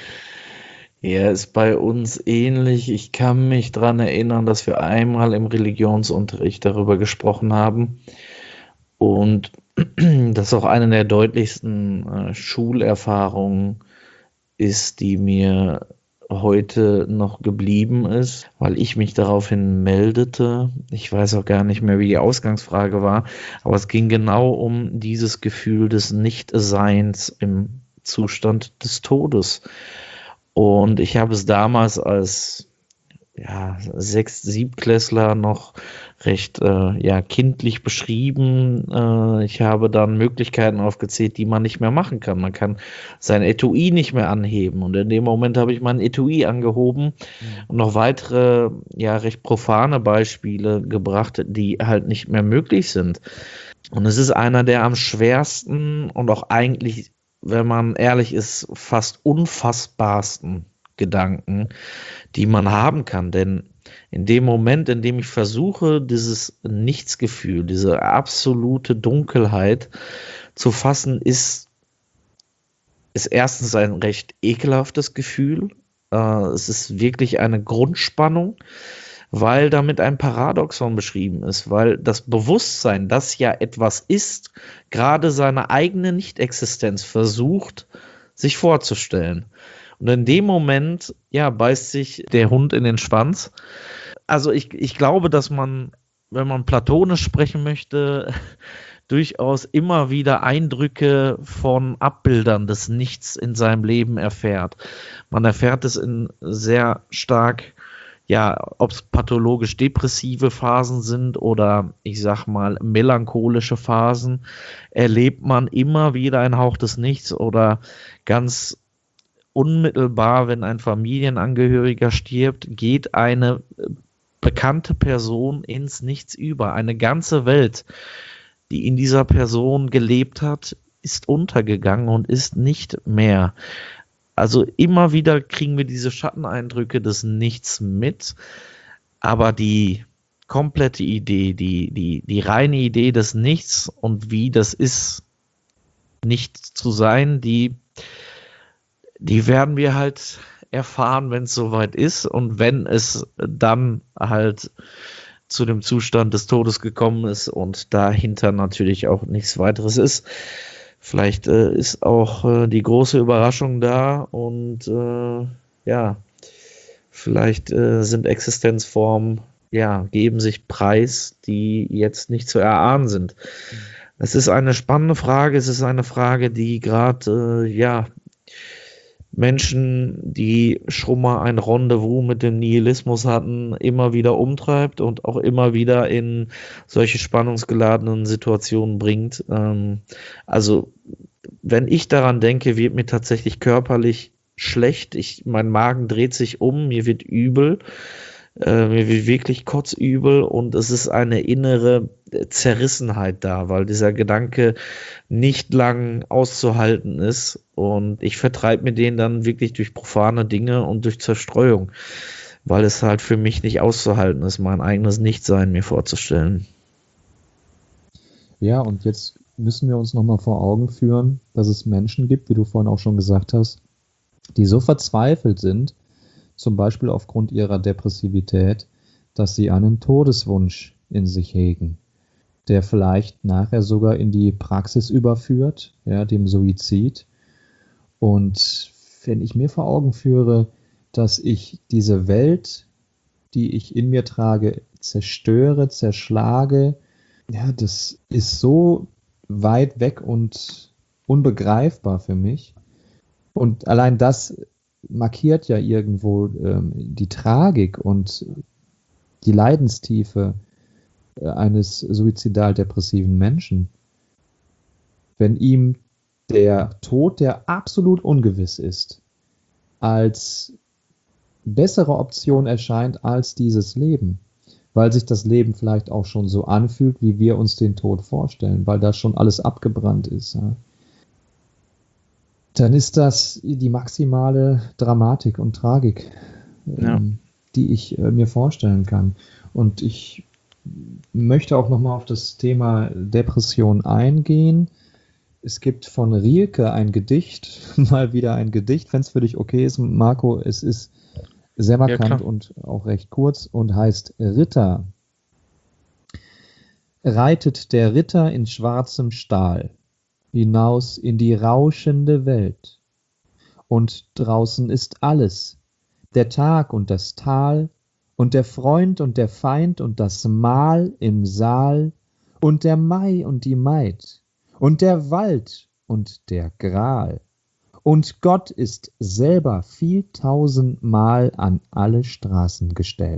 Ja, ist bei uns ähnlich. Ich kann mich daran erinnern, dass wir einmal im Religionsunterricht darüber gesprochen haben. Und das auch eine der deutlichsten äh, Schulerfahrungen ist, die mir heute noch geblieben ist, weil ich mich daraufhin meldete. Ich weiß auch gar nicht mehr, wie die Ausgangsfrage war, aber es ging genau um dieses Gefühl des Nichtseins im Zustand des Todes. Und ich habe es damals als ja, Sechst-, Siebtklässler noch recht äh, ja, kindlich beschrieben. Äh, ich habe dann Möglichkeiten aufgezählt, die man nicht mehr machen kann. Man kann sein Etui nicht mehr anheben. Und in dem Moment habe ich mein Etui angehoben und noch weitere, ja, recht profane Beispiele gebracht, die halt nicht mehr möglich sind. Und es ist einer der am schwersten und auch eigentlich, wenn man ehrlich ist, fast unfassbarsten Gedanken, die man haben kann. Denn in dem Moment, in dem ich versuche, dieses Nichtsgefühl, diese absolute Dunkelheit zu fassen, ist, ist erstens ein recht ekelhaftes Gefühl. Äh, es ist wirklich eine Grundspannung, weil damit ein Paradoxon beschrieben ist, weil das Bewusstsein, das ja etwas ist, gerade seine eigene Nichtexistenz versucht, sich vorzustellen. Und in dem Moment, ja, beißt sich der Hund in den Schwanz. Also ich, ich glaube, dass man, wenn man platonisch sprechen möchte, durchaus immer wieder Eindrücke von Abbildern des Nichts in seinem Leben erfährt. Man erfährt es in sehr stark, ja, ob es pathologisch depressive Phasen sind oder ich sag mal melancholische Phasen, erlebt man immer wieder einen Hauch des Nichts oder ganz unmittelbar, wenn ein Familienangehöriger stirbt, geht eine bekannte Person ins Nichts über. Eine ganze Welt, die in dieser Person gelebt hat, ist untergegangen und ist nicht mehr. Also immer wieder kriegen wir diese Schatteneindrücke des Nichts mit, aber die komplette Idee, die, die, die reine Idee des Nichts und wie das ist, nicht zu sein, die Die werden wir halt erfahren, wenn es soweit ist und wenn es dann halt zu dem Zustand des Todes gekommen ist und dahinter natürlich auch nichts weiteres ist. Vielleicht äh, ist auch äh, die große Überraschung da und äh, ja, vielleicht äh, sind Existenzformen, ja, geben sich preis, die jetzt nicht zu erahnen sind. Es ist eine spannende Frage. Es ist eine Frage, die gerade, äh, ja, Menschen, die schon mal ein Rendezvous mit dem Nihilismus hatten, immer wieder umtreibt und auch immer wieder in solche spannungsgeladenen Situationen bringt. Ähm, also, wenn ich daran denke, wird mir tatsächlich körperlich schlecht. Ich, mein Magen dreht sich um, mir wird übel. Äh, mir wird wirklich kotzübel und es ist eine innere Zerrissenheit da, weil dieser Gedanke nicht lang auszuhalten ist und ich vertreibe mir den dann wirklich durch profane Dinge und durch Zerstreuung, weil es halt für mich nicht auszuhalten ist, mein eigenes Nichtsein mir vorzustellen. Ja, und jetzt müssen wir uns nochmal vor Augen führen, dass es Menschen gibt, wie du vorhin auch schon gesagt hast, die so verzweifelt sind, zum Beispiel aufgrund ihrer Depressivität, dass sie einen Todeswunsch in sich hegen, der vielleicht nachher sogar in die Praxis überführt, ja, dem Suizid. Und wenn ich mir vor Augen führe, dass ich diese Welt, die ich in mir trage, zerstöre, zerschlage, ja, das ist so weit weg und unbegreifbar für mich. Und allein das markiert ja irgendwo ähm, die Tragik und die Leidenstiefe äh, eines suizidal-depressiven Menschen. Wenn ihm der Tod, der absolut ungewiss ist, als bessere Option erscheint als dieses Leben, weil sich das Leben vielleicht auch schon so anfühlt, wie wir uns den Tod vorstellen, weil da schon alles abgebrannt ist. Ja. Dann ist das die maximale Dramatik und Tragik, Ja. ähm, die ich äh, mir vorstellen kann. Und ich möchte auch nochmal auf das Thema Depression eingehen. Es gibt von Rilke ein Gedicht, mal wieder ein Gedicht, wenn es für dich okay ist, Marco. Es ist sehr markant klar. und auch recht kurz und heißt Ritter. Reitet der Ritter in schwarzem Stahl hinaus in die rauschende Welt. Und draußen ist alles, der Tag und das Tal, und der Freund und der Feind und das Mahl im Saal, und der Mai und die Maid, und der Wald und der Gral. Und Gott ist selber viel tausendmal an alle Straßen gestellt.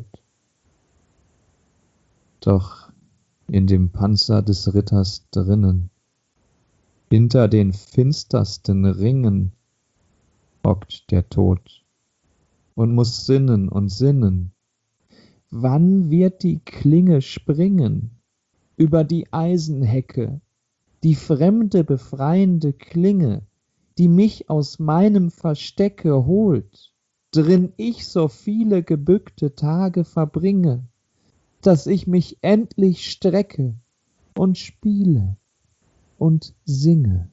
Doch in dem Panzer des Ritters drinnen, hinter den finstersten Ringen, hockt der Tod und muß sinnen und sinnen. Wann wird die Klinge springen über die Eisenhecke, die fremde, befreiende Klinge, die mich aus meinem Verstecke holt, drin ich so viele gebückte Tage verbringe, dass ich mich endlich strecke und spiele und singe.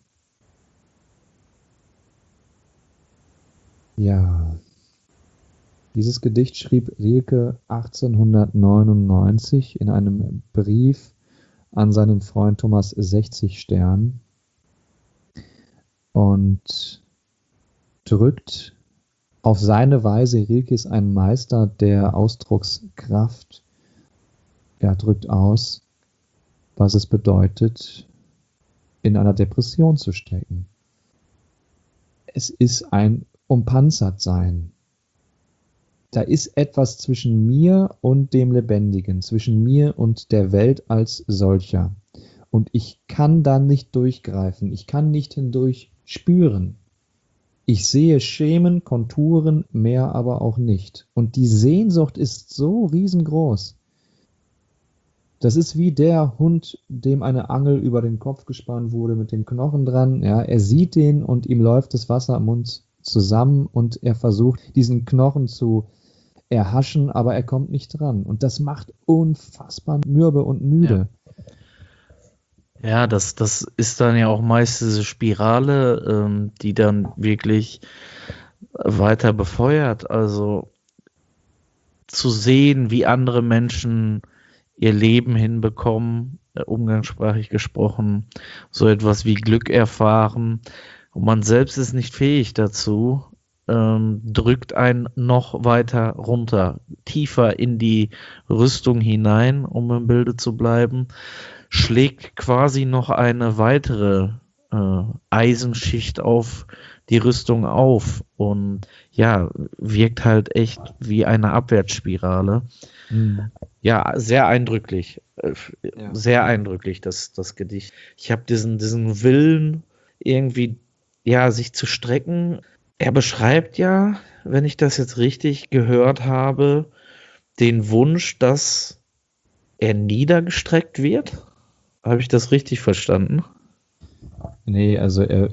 Ja, dieses Gedicht schrieb Rilke achtzehnhundertneunundneunzig in einem Brief an seinen Freund Thomas Sechzigstern und drückt auf seine Weise, Rilke ist ein Meister der Ausdruckskraft, er drückt aus, was es bedeutet, in einer Depression zu stecken. Es ist ein Umpanzertsein. Da ist etwas zwischen mir und dem Lebendigen, zwischen mir und der Welt als solcher. Und ich kann da nicht durchgreifen, ich kann nicht hindurch spüren. Ich sehe Schemen, Konturen, mehr aber auch nicht. Und die Sehnsucht ist so riesengroß. Das ist wie der Hund, dem eine Angel über den Kopf gespannt wurde mit dem Knochen dran. Ja, er sieht den und ihm läuft das Wasser am Mund zusammen und er versucht, diesen Knochen zu erhaschen, aber er kommt nicht dran. Und das macht unfassbar mürbe und müde. Ja, ja das, das ist dann ja auch meist diese Spirale, ähm, die dann wirklich weiter befeuert. Also zu sehen, wie andere Menschen ihr Leben hinbekommen, äh, umgangssprachlich gesprochen, so etwas wie Glück erfahren und man selbst ist nicht fähig dazu, ähm, drückt einen noch weiter runter, tiefer in die Rüstung hinein, um im Bilde zu bleiben, schlägt quasi noch eine weitere äh, Eisenschicht auf die Rüstung auf und ja, wirkt halt echt wie eine Abwärtsspirale. Mhm. Ja, sehr eindrücklich. Äh, Ja. Sehr eindrücklich, das, das Gedicht. Ich habe diesen, diesen Willen, irgendwie, ja, sich zu strecken. Er beschreibt ja, wenn ich das jetzt richtig gehört habe, den Wunsch, dass er niedergestreckt wird. Habe ich das richtig verstanden? Nee, also er,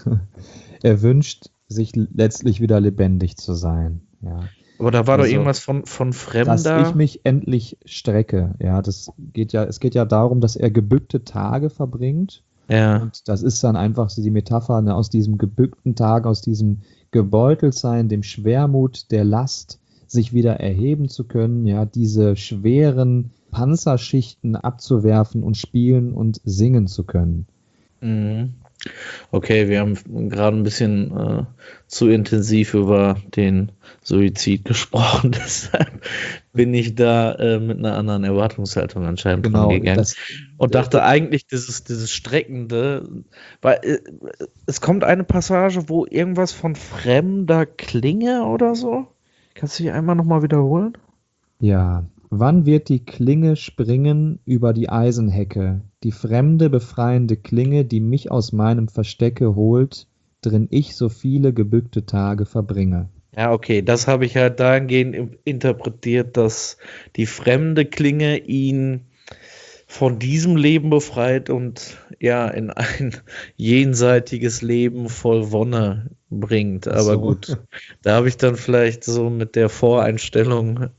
er wünscht sich letztlich wieder lebendig zu sein. Ja. Aber da war doch Also, irgendwas von, von dass ich Fremder. mich endlich strecke. Ja, das geht ja, es geht ja darum, dass er gebückte Tage verbringt. Ja, Und das ist dann einfach so die Metapher, ne, aus diesem gebückten Tag, aus diesem Gebeuteltsein, dem Schwermut, der Last, sich wieder erheben zu können, ja, diese schweren Panzerschichten abzuwerfen und spielen und singen zu können. mhm. Okay, wir haben gerade ein bisschen äh, zu intensiv über den Suizid gesprochen, deshalb bin ich da äh, mit einer anderen Erwartungshaltung anscheinend dran Genau, gegangen das, und dachte eigentlich, dieses, dieses Streckende, weil äh, es kommt eine Passage, wo irgendwas von fremder Klinge oder so. Kannst du die einmal nochmal wiederholen? ja, wann wird die Klinge springen über die Eisenhecke, die fremde, befreiende Klinge, die mich aus meinem Verstecke holt, drin ich so viele gebückte Tage verbringe. Ja, okay, das habe ich halt dahingehend im- interpretiert, dass die fremde Klinge ihn von diesem Leben befreit und ja, in ein jenseitiges Leben voll Wonne bringt. Aber So. gut, da habe ich dann vielleicht so mit der Voreinstellung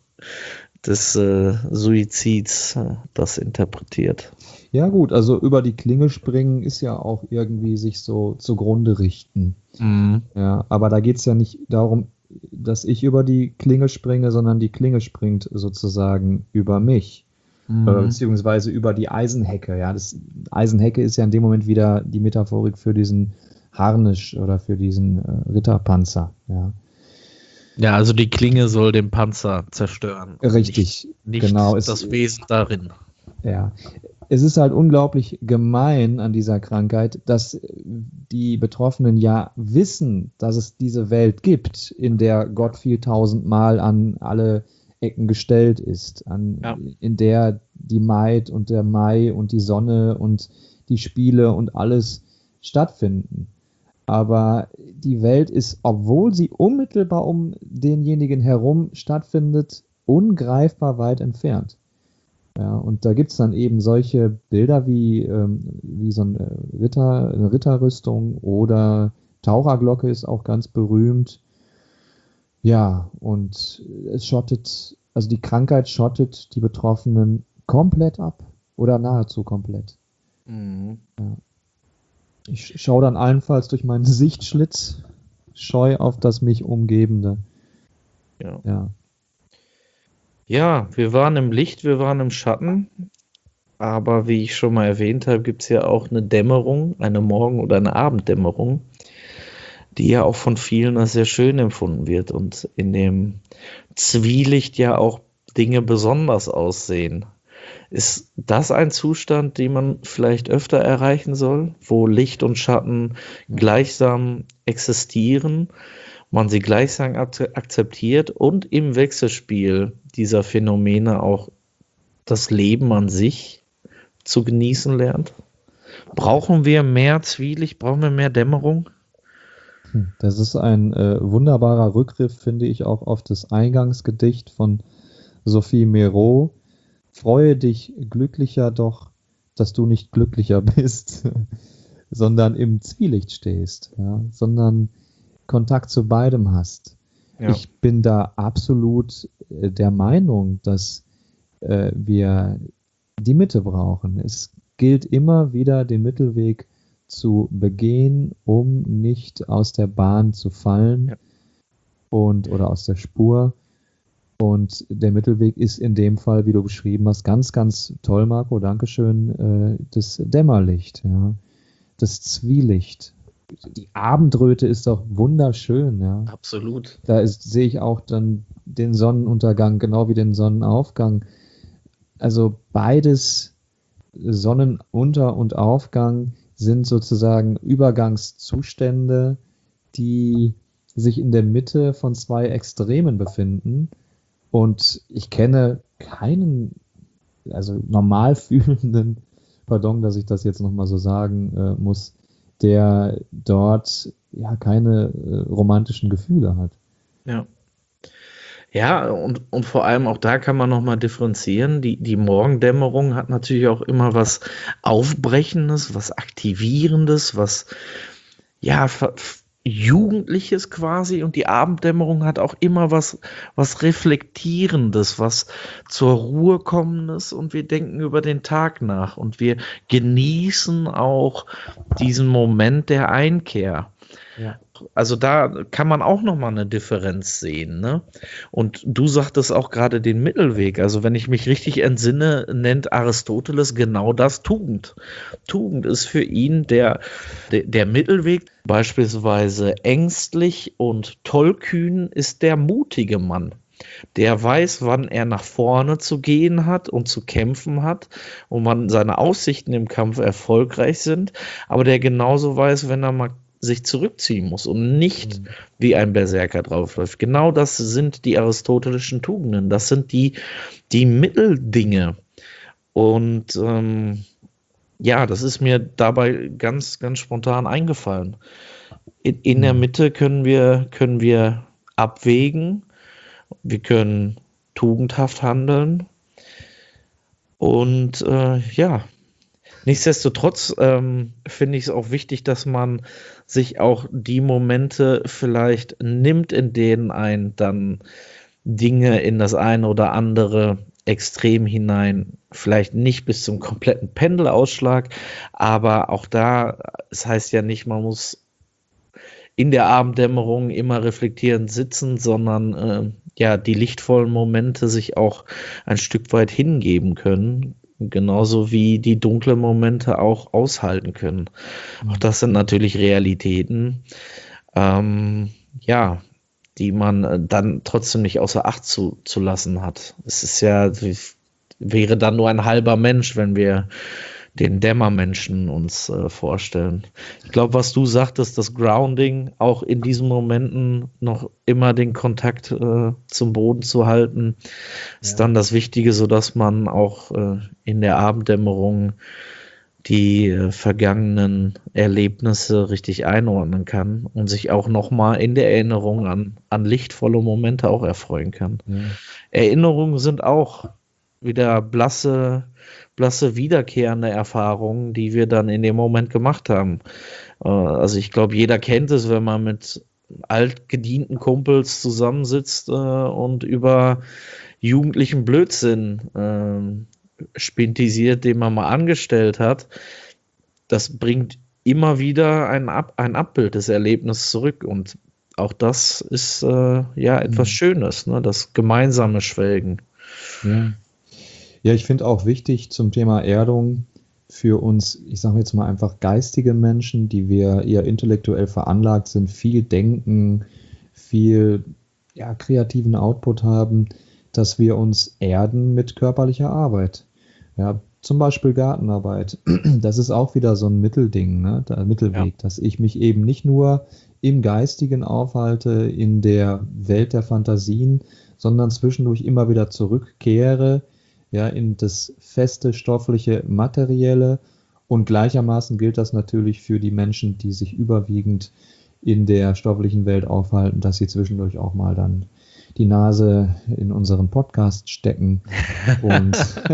des äh, Suizids äh, das interpretiert. Ja gut, also über die Klinge springen ist ja auch irgendwie sich so zugrunde richten. Mhm. Ja, aber da geht es ja nicht darum, dass ich über die Klinge springe, sondern die Klinge springt sozusagen über mich. Äh, Mhm. beziehungsweise über die Eisenhecke. Ja, das Eisenhecke ist ja in dem Moment wieder die Metaphorik für diesen Harnisch oder für diesen äh, Ritterpanzer. Ja, Ja, also die Klinge soll den Panzer zerstören. und richtig, Nicht, nicht genau. Es, das Wesen darin. ja, es ist halt unglaublich gemein an dieser Krankheit, dass die Betroffenen ja wissen, dass es diese Welt gibt, in der Gott viel tausendmal an alle Ecken gestellt ist, an, Ja. in der die Maid und der Mai und die Sonne und die Spiele und alles stattfinden. Aber die Welt ist, obwohl sie unmittelbar um denjenigen herum stattfindet, ungreifbar weit entfernt. Ja, und da gibt es dann eben solche Bilder wie, ähm, wie so ein Ritter, eine Ritterrüstung oder Taucherglocke ist auch ganz berühmt. Ja, und es schottet, also die Krankheit schottet die Betroffenen komplett ab oder nahezu komplett. Mhm. Ich schaue dann allenfalls durch meinen Sichtschlitz scheu auf das mich Umgebende. Ja. Ja, Ja, wir waren im Licht, wir waren im Schatten, aber wie ich schon mal erwähnt habe, gibt es ja auch eine Dämmerung, eine Morgen- oder eine Abenddämmerung, die ja auch von vielen als sehr schön empfunden wird und in dem Zwielicht ja auch Dinge besonders aussehen. Ist das ein Zustand, den man vielleicht öfter erreichen soll, wo Licht und Schatten gleichsam existieren, man sie gleichsam ak- akzeptiert und im Wechselspiel dieser Phänomene auch das Leben an sich zu genießen lernt? Brauchen wir mehr Zwielicht? Brauchen wir mehr Dämmerung? Hm, das ist ein äh, wunderbarer Rückgriff, finde ich, auch auf das Eingangsgedicht von Sophie Mereau. Freue dich glücklicher doch, dass du nicht glücklicher bist, sondern im Zwielicht stehst, ja, sondern Kontakt zu beidem hast. Ja. Ich bin da absolut äh, der Meinung, dass äh, wir die Mitte brauchen. Es gilt immer wieder, den Mittelweg zu begehen, um nicht aus der Bahn zu fallen Ja. und oder aus der Spur. Und der Mittelweg ist in dem Fall, wie du beschrieben hast, ganz, ganz toll, Marco, Dankeschön, äh, das Dämmerlicht, ja, das Zwielicht. Die Abendröte ist doch wunderschön, ja. Absolut. Da ist, sehe ich auch dann den Sonnenuntergang, genau wie den Sonnenaufgang. Also beides Sonnenunter- und Aufgang sind sozusagen Übergangszustände, die sich in der Mitte von zwei Extremen befinden. Und ich kenne keinen, also normal fühlenden, pardon, dass ich das jetzt nochmal so sagen äh, muss, der dort ja keine äh, romantischen Gefühle hat. Ja. Ja, und, und vor allem auch da kann man nochmal differenzieren. Die, die Morgendämmerung hat natürlich auch immer was Aufbrechendes, was Aktivierendes, was ja ver- f- Jugendliches quasi. Und die Abenddämmerung hat auch immer was, was Reflektierendes, was zur Ruhe kommendes. Und wir denken über den Tag nach und wir genießen auch diesen Moment der Einkehr. Ja. Also da kann man auch nochmal eine Differenz sehen, ne? Und du sagtest auch gerade den Mittelweg. Also wenn ich mich richtig entsinne, nennt Aristoteles genau das Tugend. Tugend ist für ihn der, der, der Mittelweg. Beispielsweise ängstlich und tollkühn ist der mutige Mann. Der weiß, wann er nach vorne zu gehen hat und zu kämpfen hat und wann seine Aussichten im Kampf erfolgreich sind, aber der genauso weiß, wenn er mal sich zurückziehen muss und nicht Mhm. wie ein Berserker draufläuft. Genau das sind die aristotelischen Tugenden. Das sind die, die Mitteldinge. Und ähm, ja, das ist mir dabei ganz, ganz spontan eingefallen. In, in der Mhm. Mitte können wir, können wir abwägen. Wir können tugendhaft handeln. Und äh, ja, nichtsdestotrotz ähm, finde ich es auch wichtig, dass man sich auch die Momente vielleicht nimmt, in denen ein dann Dinge in das eine oder andere Extrem hinein, vielleicht nicht bis zum kompletten Pendelausschlag, aber auch da, es heißt ja nicht, man muss in der Abenddämmerung immer reflektierend sitzen, sondern äh, ja, die lichtvollen Momente sich auch ein Stück weit hingeben können, genauso wie die dunklen Momente auch aushalten können. Auch das sind natürlich Realitäten, ähm, ja, die man äh, dann trotzdem nicht außer Acht zu, zu lassen hat. Es ist ja, wäre dann nur ein halber Mensch, wenn wir den Dämmermenschen uns äh, vorstellen. Ich glaube, was du sagtest, das Grounding, auch in diesen Momenten noch immer den Kontakt äh, zum Boden zu halten, ist Ja. dann das Wichtige, sodass man auch äh, in der Abenddämmerung die äh, vergangenen Erlebnisse richtig einordnen kann und sich auch nochmal in der Erinnerung an, an lichtvolle Momente auch erfreuen kann. Ja. Erinnerungen sind auch wieder blasse, blasse wiederkehrende Erfahrungen, die wir dann in dem Moment gemacht haben. Äh, also ich glaube, jeder kennt es, wenn man mit altgedienten Kumpels zusammensitzt äh, und über jugendlichen Blödsinn äh, spintisiert, den man mal angestellt hat. Das bringt immer wieder ein, Ab ein Abbild des Erlebnisses zurück und auch das ist äh, ja etwas Mhm. Schönes, ne? Das gemeinsame Schwelgen. Ja, ja, ich finde auch wichtig zum Thema Erdung für uns, ich sage jetzt mal einfach geistige Menschen, die wir eher intellektuell veranlagt sind, viel denken, viel ja, kreativen Output haben, dass wir uns erden mit körperlicher Arbeit. Ja, zum Beispiel Gartenarbeit. Das ist auch wieder so ein Mittelding, ne? Der Mittelweg, dass ich mich eben nicht nur im Geistigen aufhalte, in der Welt der Fantasien, sondern zwischendurch immer wieder zurückkehre, ja, in das feste, stoffliche, materielle. Und gleichermaßen gilt das natürlich für die Menschen, die sich überwiegend in der stofflichen Welt aufhalten, dass sie zwischendurch auch mal dann die Nase in unseren Podcast stecken und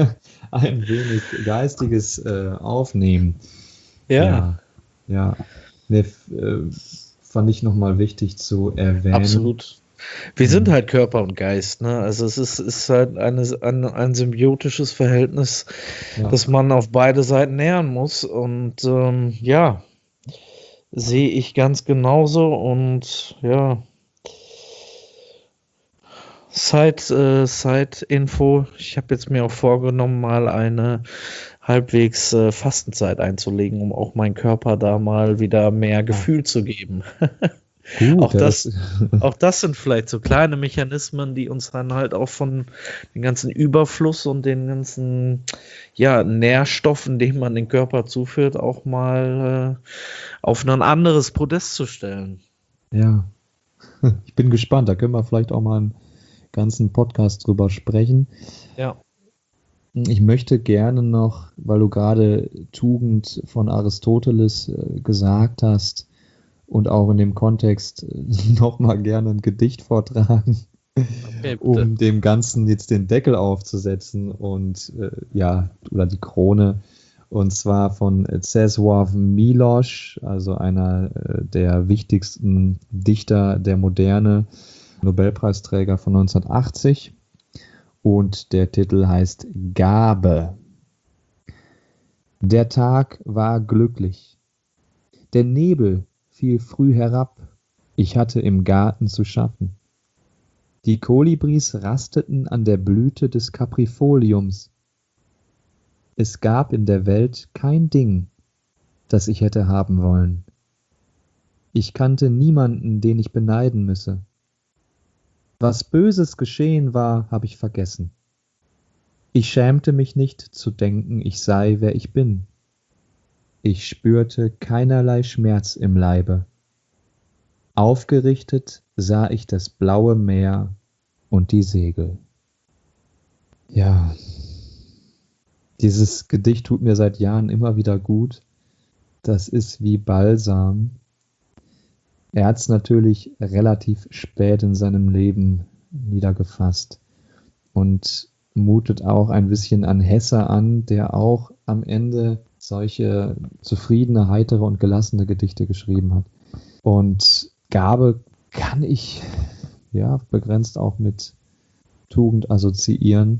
ein wenig Geistiges äh, aufnehmen. Ja, Ja, ja. Ne, f- äh, fand ich nochmal wichtig zu erwähnen. absolut. Wir Mhm. sind halt Körper und Geist, ne? Also es ist, ist halt eine, ein, ein symbiotisches Verhältnis, Ja. das man auf beide Seiten nähern muss. Und ähm, ja, sehe ich ganz genauso. Und ja, Side, äh, Side-Info. Ich habe jetzt mir auch vorgenommen, mal eine halbwegs äh, Fastenzeit einzulegen, um auch meinem Körper da mal wieder mehr Gefühl zu geben. Gut, Auch ja, das, auch das sind vielleicht so kleine Mechanismen, die uns dann halt auch von dem ganzen Überfluss und den ganzen, ja, Nährstoffen, die man den Körper zuführt, auch mal äh, auf ein anderes Podest zu stellen. ja, ich bin gespannt. Da können wir vielleicht auch mal einen ganzen Podcast drüber sprechen. Ja. Ich möchte gerne noch, weil du gerade Tugend von Aristoteles äh, gesagt hast und auch in dem Kontext äh, nochmal gerne ein Gedicht vortragen, Okay, bitte. um dem Ganzen jetzt den Deckel aufzusetzen und äh, ja, oder die Krone. Und zwar von Czesław Miłosz, also einer äh, der wichtigsten Dichter der Moderne, Nobelpreisträger von neunzehnhundertachtzig. Und der Titel heißt Gabe. Der Tag war glücklich. Der Nebel fiel früh herab. Ich hatte im Garten zu schaffen. Die Kolibris rasteten an der Blüte des Kaprifoliums. Es gab in der Welt kein Ding, das ich hätte haben wollen. Ich kannte niemanden, den ich beneiden müsse. Was Böses geschehen war, habe ich vergessen. Ich schämte mich nicht zu denken, ich sei, wer ich bin. Ich spürte keinerlei Schmerz im Leibe. Aufgerichtet sah ich das blaue Meer und die Segel. Ja, dieses Gedicht tut mir seit Jahren immer wieder gut. Das ist wie Balsam. Er hat es natürlich relativ spät in seinem Leben niedergefasst und mutet auch ein bisschen an Hesse an, der auch am Ende solche zufriedene, heitere und gelassene Gedichte geschrieben hat. Und Gabe kann ich ja begrenzt auch mit Tugend assoziieren.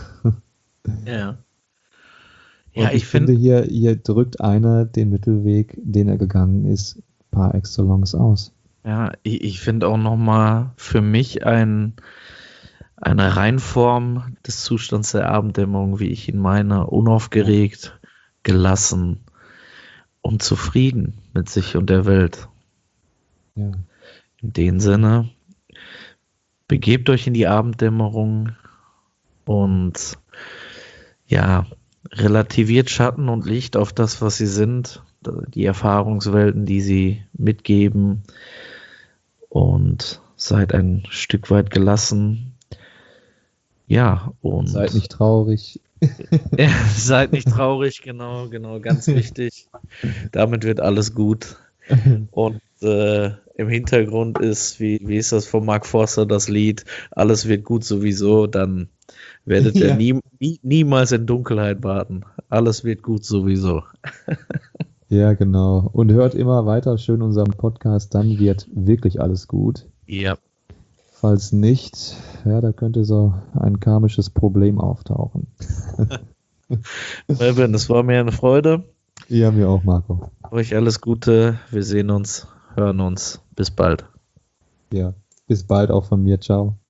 Ja. Und Ja, ich, ich finde, finde, hier, hier drückt einer den Mittelweg, den er gegangen ist, par excellence aus. ja, ich, ich finde auch nochmal für mich ein, eine Reinform des Zustands der Abenddämmerung, wie ich ihn meine, unaufgeregt, gelassen und zufrieden mit sich und der Welt. Ja. In dem Sinne, begebt euch in die Abenddämmerung und ja, relativiert Schatten und Licht auf das, was sie sind, die Erfahrungswelten, die sie mitgeben, und seid ein Stück weit gelassen. Ja, und Seid nicht traurig. ja, seid nicht traurig, genau, genau, ganz wichtig. Damit wird alles gut. Und äh, im Hintergrund ist, wie, wie ist das von Mark Forster, das Lied, alles wird gut sowieso, dann werdet ihr Ja. nie, nie, niemals in Dunkelheit warten. Alles wird gut sowieso. Ja, genau. Und hört immer weiter schön unseren Podcast, dann wird wirklich alles gut. Ja. Falls nicht, ja, da könnte so ein karmisches Problem auftauchen. Melvin, es war mir eine Freude. Ja, mir auch, Marco. Euch alles Gute. Wir sehen uns, hören uns. Bis bald. Ja, bis bald auch von mir. Ciao.